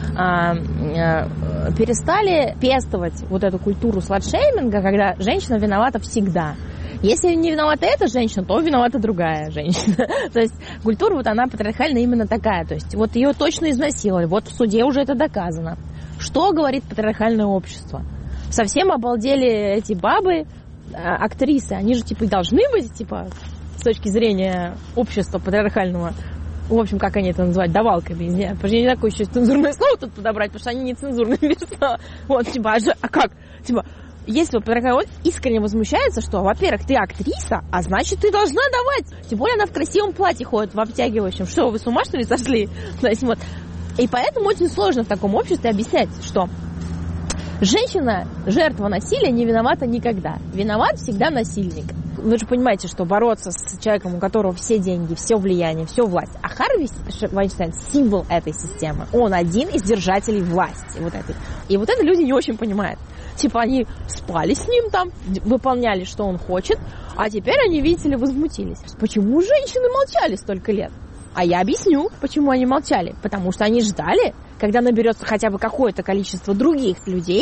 перестали пестовать вот эту культуру сладшейминга, когда женщина виновата всегда. Если не виновата эта женщина, то виновата другая женщина. То есть культура вот она патриархальная именно такая. То есть вот ее точно изнасиловали, вот в суде уже это доказано. Что говорит патриархальное общество? Совсем обалдели эти бабы, актрисы, они же типа должны быть типа с точки зрения общества патриархального, в общем, как они это называют, давалками. Я не такое еще цензурное слово тут подобрать, потому что они не цензурные места. Вот, типа, а, же, а как? Типа, если патриархальный искренне возмущается, что, во-первых, ты актриса, а значит, ты должна давать. Тем более она в красивом платье ходит, в обтягивающем. Что, вы с ума, что ли, сошли? То есть, вот. И поэтому очень сложно в таком обществе объяснять, что женщина, жертва насилия, не виновата никогда. Виноват всегда насильник. Вы же понимаете, что бороться с человеком, у которого все деньги, все влияние, все власть. А Харви Вайнштейн – символ этой системы. Он один из держателей власти вот этой. И вот это люди не очень понимают. Типа они спали с ним там, выполняли, что он хочет, а теперь они, видите ли, возмутились. Почему женщины молчали столько лет? А я объясню, почему они молчали. Потому что они ждали, когда наберется хотя бы какое-то количество других людей,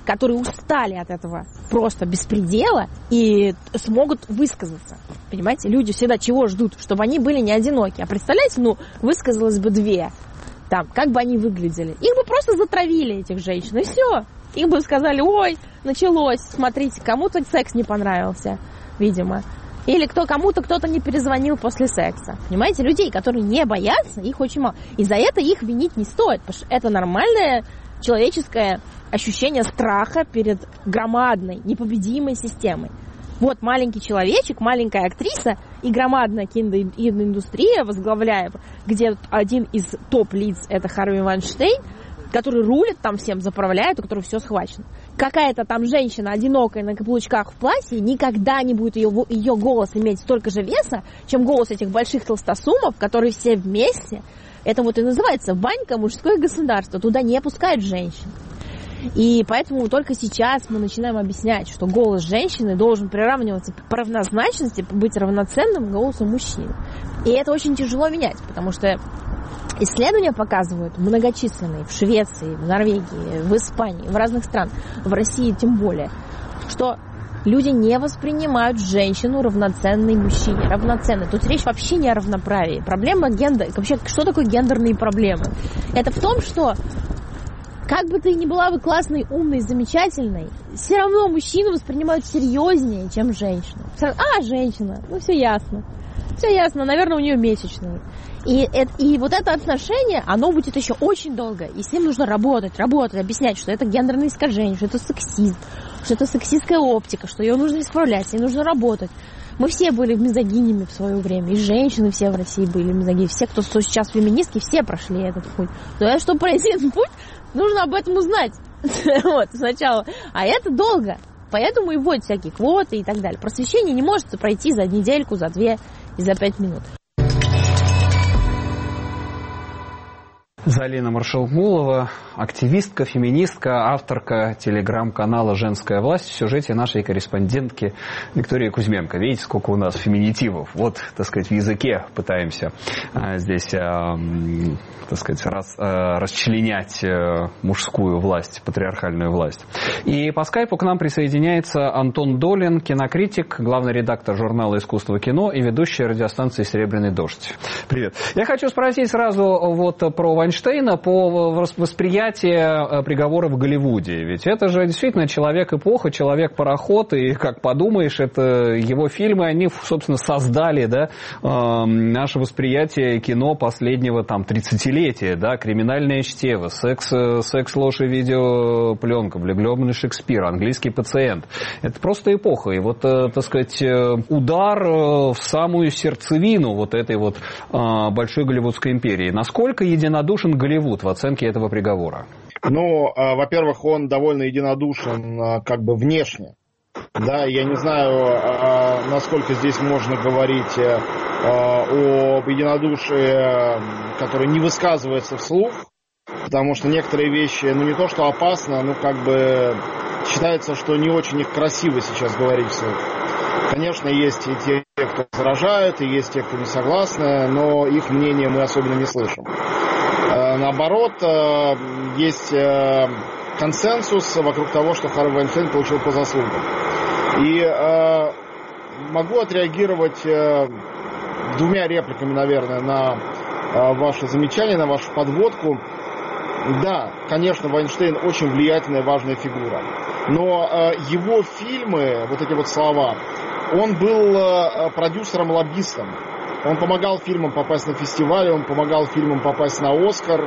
которые устали от этого просто беспредела и смогут высказаться. Понимаете, люди всегда чего ждут? Чтобы они были не одиноки. А представляете, ну, высказалось бы две. Там, как бы они выглядели? Их бы просто затравили, этих женщин, и все. Им бы сказали, ой, началось, смотрите, кому-то секс не понравился, видимо. Или кто, кому-то кто-то не перезвонил после секса. Понимаете, людей, которые не боятся, их очень мало. И за это их винить не стоит, потому что это нормальное человеческое ощущение страха перед громадной, непобедимой системой. Вот маленький человечек, маленькая актриса и громадная киноиндустрия, возглавляя, где один из топ-лиц это Харви Вайнштейн, который рулит там всем, заправляет, у которого все схвачено. Какая-то там женщина, одинокая на каблучках в платье, никогда не будет ее, ее голос иметь столько же веса, чем голос этих больших толстосумов, которые все вместе. Это вот и называется банька, мужское государство. Туда не пускают женщин. И поэтому только сейчас мы начинаем объяснять, что голос женщины должен приравниваться по равнозначности, быть равноценным голосу мужчины. И это очень тяжело менять, потому что исследования показывают, многочисленные, в Швеции, в Норвегии, в Испании, в разных странах, в России тем более, что люди не воспринимают женщину равноценной мужчине. Равноценной. Тут речь вообще не о равноправии. Проблема гендера. Вообще, что такое гендерные проблемы? Это в том, что как бы ты ни была бы классной, умной, замечательной, все равно мужчину воспринимают серьезнее, чем женщину. А, женщина, ну все ясно. Все ясно, наверное, у нее месячные. И, и вот это отношение, оно будет еще очень долго. И с ним нужно работать, работать, объяснять, что это гендерное искажение, что это сексизм, что это сексистская оптика, что ее нужно исправлять, с ней нужно работать. Мы все были мизогинями в свое время, и женщины все в России были мизогини. Все, кто сейчас феминистки, все прошли этот путь. Но чтобы пройти этот путь, нужно об этом узнать вот, сначала. А это долго. Поэтому и вводят всякие квоты и так далее. Просвещение не может пройти за недельку, за две и за пять минут. Залина Маршалмулова, активистка, феминистка, авторка телеграм-канала «Женская власть», в сюжете нашей корреспондентки Виктории Кузьменко. Видите, сколько у нас феминитивов. Вот, так сказать, в языке пытаемся а, здесь, а, так сказать, рас, а, расчленять а, мужскую власть, патриархальную власть. И по скайпу к нам присоединяется Антон Долин, кинокритик, главный редактор журнала «Искусство кино» и ведущий радиостанции «Серебряный дождь». Привет. Я хочу спросить сразу вот про Вайнштейна. Эйнштейна по восприятию приговора в Голливуде. Ведь это же действительно человек-эпоха, человек-пароход, и, как подумаешь, это его фильмы, они, собственно, создали, да, наше восприятие кино последнего там тридцатилетия, да, «Криминальное чтиво», «Секс, секс ложь и видеопленка», «Влюбленный Шекспир», «Английский пациент». Это просто эпоха. И вот, так сказать, удар в самую сердцевину вот этой вот большой голливудской империи. Насколько единодушен Голливуд в оценке этого приговора? Ну, во-первых, он довольно единодушен как бы внешне. Да, я не знаю, насколько здесь можно говорить об единодушии, которое не высказывается вслух, потому что некоторые вещи, ну не то что опасно, ну как бы считается, что не очень их красиво сейчас говорить вслух. Конечно, есть и те, кто возражает, и есть те, кто не согласны, но их мнение мы особенно не слышим. Наоборот, есть консенсус вокруг того, что Харви Вайнштейн получил по заслугам. И могу отреагировать двумя репликами, наверное, на ваше замечание, на вашу подводку. Да, конечно, Вайнштейн очень влиятельная, важная фигура. Но его фильмы, вот эти вот слова, он был продюсером-лоббистом. Он помогал фильмам попасть на фестивали, он помогал фильмам попасть на «Оскар».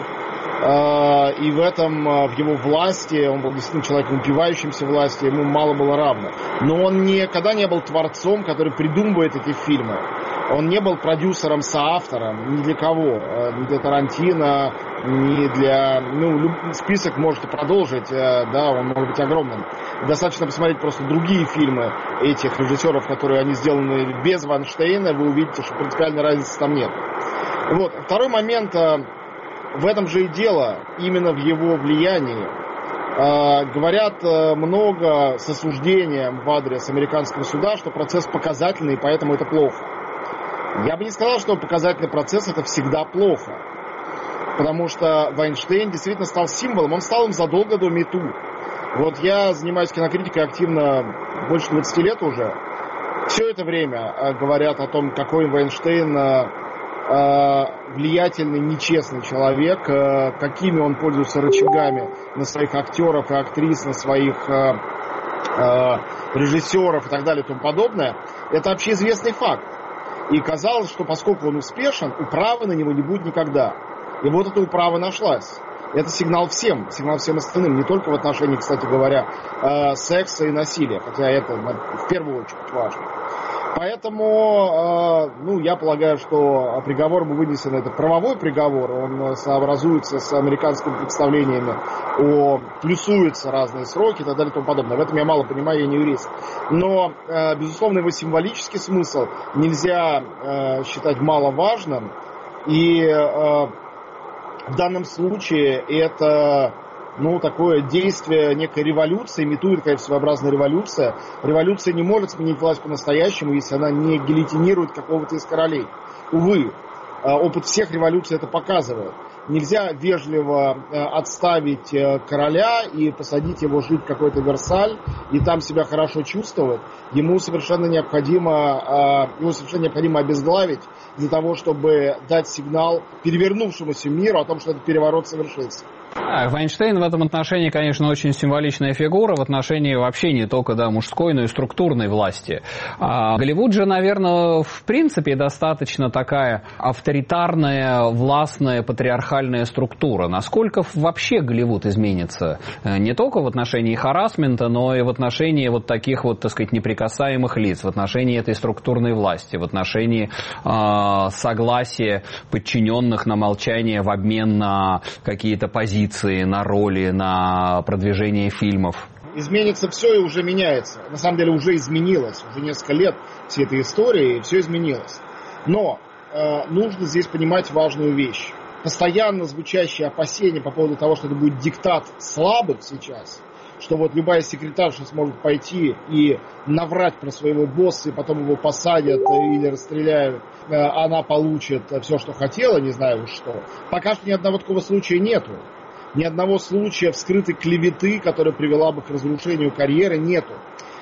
И в этом, в его власти, он был действительно человеком, упивающимся власти, ему мало было равно. Но он никогда не был творцом, который придумывает эти фильмы. Он не был продюсером-соавтором ни для кого, ни для Тарантино, ни для... Ну, список можете продолжить, да, он может быть огромным. Достаточно посмотреть просто другие фильмы этих режиссеров, которые они сделаны без Вайнштейна, вы увидите, что принципиальной разницы там нет. Вот. Второй момент, в этом же и дело, именно в его влиянии. Говорят много с осуждением в адрес американского суда, что процесс показательный, и поэтому это плохо. Я бы не сказал, что показательный процесс это всегда плохо. Потому что Вайнштейн действительно стал символом, он стал им задолго до МИТУ. Вот я занимаюсь кинокритикой активно больше двадцати лет уже. Все это время говорят о том, какой Вайнштейн влиятельный, нечестный человек, какими он пользуется рычагами на своих актеров и актрис, на своих режиссеров и так далее и тому подобное. Это общеизвестный факт. И казалось, что поскольку он успешен, управы на него не будет никогда. И вот эта управа нашлась. Это сигнал всем, сигнал всем остальным, не только в отношении, кстати говоря, э, секса и насилия, хотя это в первую очередь важно. Поэтому, э, ну, я полагаю, что приговор был вынесен, это правовой приговор, он сообразуется с американскими представлениями, о, плюсуются разные сроки и так далее и тому подобное. В этом я мало понимаю, я не юрист. Но, э, безусловно, его символический смысл нельзя э, считать маловажным, и э, в данном случае это, ну, такое действие некой революции, имитует, конечно, своеобразная революция. Революция не может сменить власть по-настоящему, если она не гильотинирует какого-то из королей. Увы, опыт всех революций это показывает. Нельзя вежливо отставить короля и посадить его жить в какой-то Версаль и там себя хорошо чувствовать. Ему совершенно необходимо, его совершенно необходимо обезглавить для того, чтобы дать сигнал перевернувшемуся миру о том, что этот переворот совершился. А, Вайнштейн в этом отношении, конечно, очень символичная фигура в отношении вообще не только, да, мужской, но и структурной власти. А Голливуд же, наверное, в принципе достаточно такая авторитарная, властная, патриархальная структура. Насколько вообще Голливуд изменится не только в отношении харассмента, но и в отношении вот таких вот, так сказать, неприкасаемых лиц, в отношении этой структурной власти, в отношении э, согласия подчиненных на молчание в обмен на какие-то позиции, на роли, на продвижение фильмов? Изменится все и уже меняется. На самом деле уже изменилось. Уже несколько лет всей этой истории, и все изменилось. Но э, нужно здесь понимать важную вещь. Постоянно звучащие опасения по поводу того, что это будет диктат слабых сейчас, что вот любая секретарша сможет пойти и наврать про своего босса, и потом его посадят или расстреляют, она получит все, что хотела, не знаю уж что. Пока что ни одного такого случая нету. Ни одного случая вскрытой клеветы, которая привела бы к разрушению карьеры, нету.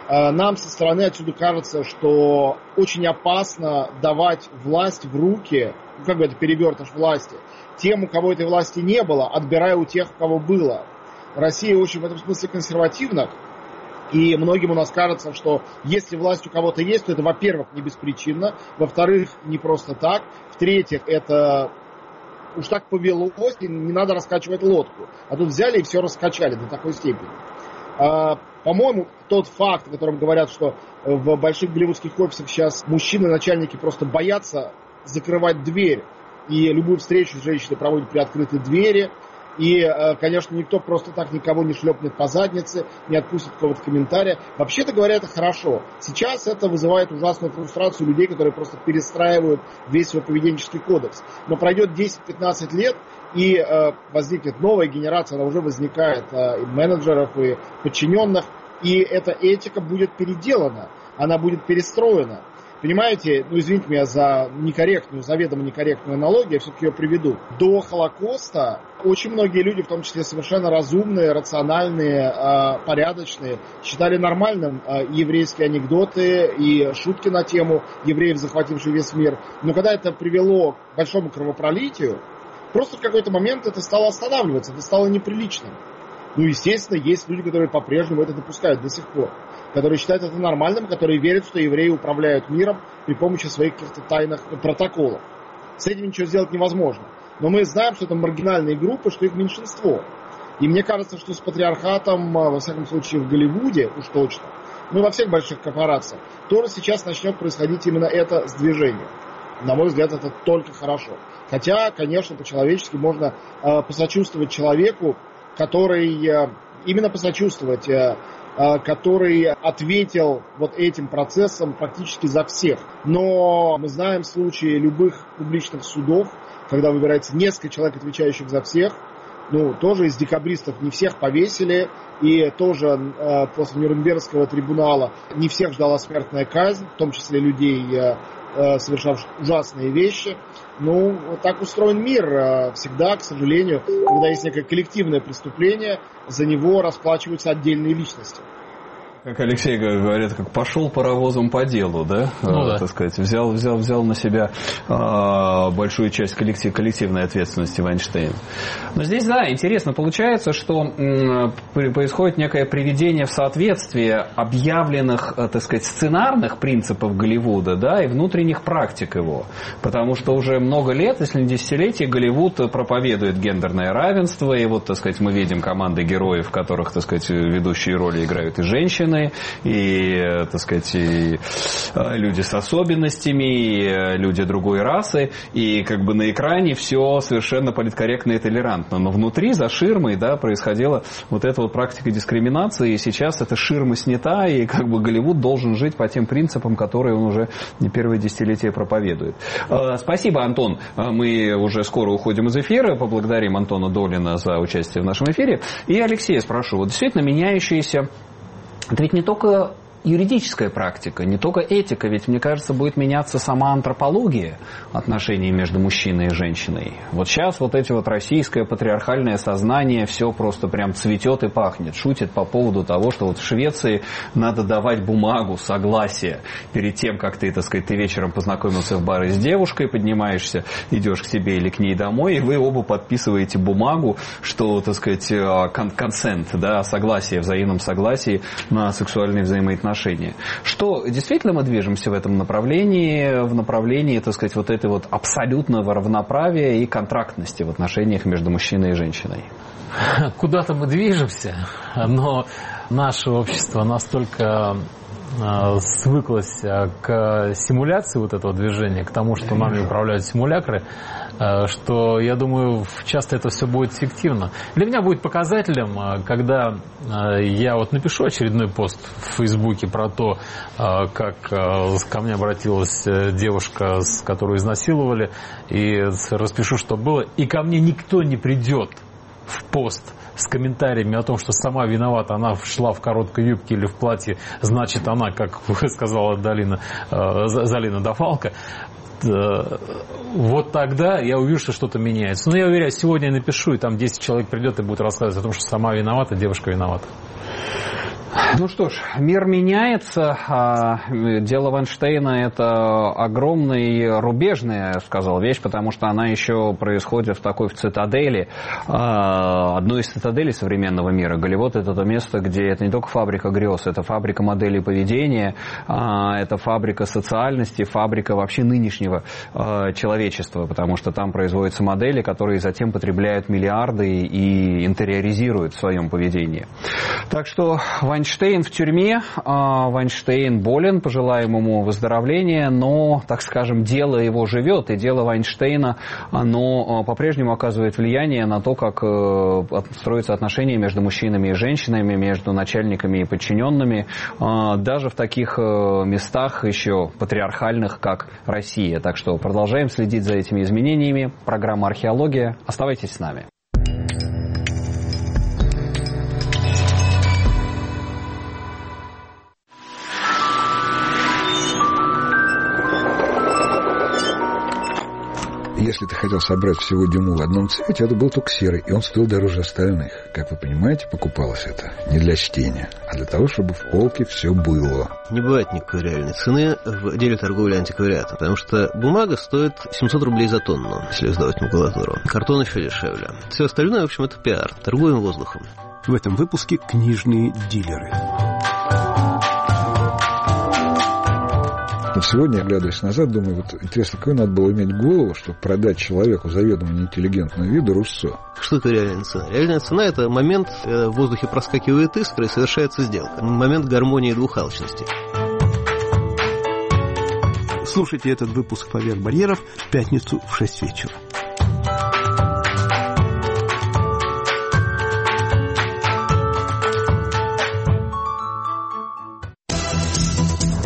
Нам со стороны отсюда кажется, что очень опасно давать власть в руки, ну, как бы это перевертыш власти, тем, у кого этой власти не было, отбирая у тех, у кого было. Россия очень в этом смысле консервативна, и многим у нас кажется, что если власть у кого-то есть, то это, во-первых, не беспричинно, во-вторых, не просто так, в-третьих, это уж так повелось, и не надо раскачивать лодку. А тут взяли и все раскачали до такой степени. А, по-моему, тот факт, о котором говорят, что в больших голливудских офисах сейчас мужчины-начальники просто боятся закрывать дверь, и любую встречу с женщиной проводят при открытой двери, и, конечно, никто просто так никого не шлепнет по заднице, не отпустит какого-то комментария. Вообще-то говоря, это хорошо. Сейчас это вызывает ужасную фрустрацию людей, которые просто перестраивают весь свой поведенческий кодекс. Но пройдет десять-пятнадцать лет, и э, возникнет новая генерация, она уже возникает, э, и менеджеров, и подчиненных, и эта этика будет переделана, она будет перестроена. Понимаете, ну извините меня за некорректную, заведомо некорректную аналогию, я все-таки ее приведу. До Холокоста очень многие люди, в том числе совершенно разумные, рациональные, э, порядочные, считали нормальным э, еврейские анекдоты и шутки на тему евреев, захвативших весь мир. Но когда это привело к большому кровопролитию, просто в какой-то момент это стало останавливаться, это стало неприличным. Ну, естественно, есть люди, которые по-прежнему это допускают до сих пор, которые считают это нормальным, которые верят, что евреи управляют миром при помощи своих каких-то тайных протоколов. С этим ничего сделать невозможно. Но мы знаем, что это маргинальные группы, что их меньшинство. И мне кажется, что с патриархатом, во всяком случае в Голливуде, уж точно, ну и во всех больших корпорациях, тоже сейчас начнет происходить именно это сдвижение. На мой взгляд, это только хорошо. Хотя, конечно, по-человечески можно э, посочувствовать человеку, который, э, именно посочувствовать, э, э, который ответил вот этим процессом практически за всех. Но мы знаем случаи любых публичных судов, когда выбирается несколько человек, отвечающих за всех, ну, тоже из декабристов не всех повесили, и тоже э, после Нюрнбергского трибунала не всех ждала смертная казнь, в том числе людей, э, э, совершавших ужасные вещи. Ну, вот так устроен мир. Э, всегда, к сожалению, когда есть некое коллективное преступление, за него расплачиваются отдельные личности. Как Алексей говорит, как пошел паровозом по делу, да, ну, э, да. так сказать, взял, взял, взял на себя э, большую часть коллектив, коллективной ответственности Вайнштейн. Но здесь, да, интересно получается, что м, происходит некое приведение в соответствие объявленных, э, так сказать, сценарных принципов Голливуда, да, и внутренних практик его. Потому что уже много лет, если не десятилетия, Голливуд проповедует гендерное равенство, и вот, так сказать, мы видим команды героев, в которых, так сказать, ведущие роли играют и женщины, и, так сказать, и люди с особенностями, и люди другой расы, и как бы на экране все совершенно политкорректно и толерантно, но внутри, за ширмой, да, происходила вот эта вот практика дискриминации, и сейчас эта ширма снята, и как бы Голливуд должен жить по тем принципам, которые он уже не первое десятилетие проповедует. Спасибо, Антон, мы уже скоро уходим из эфира, поблагодарим Антона Долина за участие в нашем эфире, и Алексея спрошу, вот действительно меняющиеся. Это ведь не только юридическая практика, не только этика, ведь, мне кажется, будет меняться сама антропология отношений между мужчиной и женщиной. Вот сейчас вот эти вот российское патриархальное сознание все просто прям цветет и пахнет, шутит по поводу того, что вот в Швеции надо давать бумагу согласия перед тем, как ты, так сказать, ты вечером познакомился в баре с девушкой, поднимаешься, идешь к себе или к ней домой, и вы оба подписываете бумагу, что, так сказать, консент, да, согласие, взаимном согласии на сексуальные взаимоотношения. Что действительно мы движемся в этом направлении, в направлении, так сказать, вот этой вот абсолютного равноправия и контрактности в отношениях между мужчиной и женщиной? Куда-то мы движемся, но наше общество настолько свыклось к симуляции вот этого движения, к тому, что нами управляют симулякры, что, я думаю, часто это все будет фиктивно. Для меня будет показателем, когда я вот напишу очередной пост в Фейсбуке про то, как ко мне обратилась девушка, которую изнасиловали, и распишу, что было, и ко мне никто не придет в пост с комментариями о том, что сама виновата, она шла в короткой юбке или в платье, значит, она, как сказала Далина, Залина Дафалко. Вот тогда я увижу, что что-то меняется. Но я уверяю, сегодня я напишу, и там десять человек придет и будет рассказывать о том, что сама виновата, девушка виновата. Ну что ж, мир меняется. Дело Вайнштейна – это огромная рубежная, сказал, вещь, потому что она еще происходит в такой в цитадели, одной из цитаделей современного мира. Голливуд – это то место, где это не только фабрика грез, это фабрика моделей поведения, это фабрика социальности, фабрика вообще нынешнего человечества, потому что там производятся модели, которые затем потребляют миллиарды и интериоризируют в своем поведении. Так что Вайнштейн в тюрьме, Вайнштейн болен, пожелаем ему выздоровления, но, так скажем, дело его живет, и дело Вайнштейна, оно по-прежнему оказывает влияние на то, как строятся отношения между мужчинами и женщинами, между начальниками и подчиненными, даже в таких местах еще патриархальных, как Россия. Так что продолжаем следить за этими изменениями. Программа «Археология». Оставайтесь с нами. Если ты хотел собрать всего Дюму в одном цвете, это был только серый, и он стоил дороже остальных. Как вы понимаете, покупалось это не для чтения, а для того, чтобы в полке все было. Не бывает никакой реальной цены в деле торговли антиквариатом, потому что бумага стоит семьсот рублей за тонну, если сдавать макулатуру. Картон еще дешевле. Все остальное, в общем, это пиар. Торгуем воздухом. В этом выпуске книжные дилеры. Вот сегодня, оглядываясь назад, думаю, вот интересно, какой надо было иметь голову, чтобы продать человеку заведомо неинтеллигентную виду Руссо. Что такое реальная цена? Реальная цена – это момент, в воздухе проскакивает искра и совершается сделка. Момент гармонии двух алчностей. Слушайте этот выпуск «Поверх барьеров» в пятницу в шесть вечера.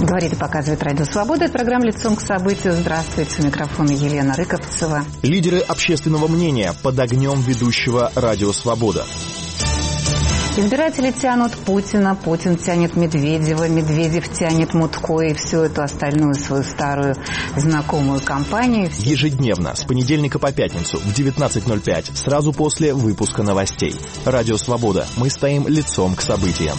Говорит и показывает Радио Свобода. Это программа «Лицом к событию». Здравствуйте, у микрофона Елена Рыковцева. Лидеры общественного мнения под огнем ведущего Радио Свобода. Избиратели тянут Путина, Путин тянет Медведева, Медведев тянет Мутко и всю эту остальную свою старую знакомую компанию. Ежедневно, с понедельника по пятницу в девятнадцать ноль пять, сразу после выпуска новостей. Радио Свобода. Мы стоим лицом к событиям.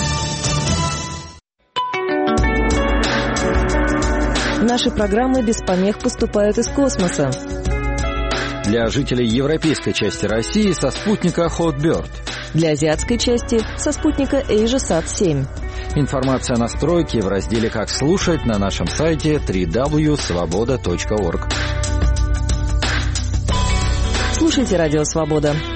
Наши программы без помех поступают из космоса. Для жителей европейской части России со спутника Hotbird. Для азиатской части со спутника AsiaSat семь. Информация о настройке в разделе «Как слушать» на нашем сайте дабл ю дабл ю дабл ю точка свобода точка орг. Слушайте Радио Свобода.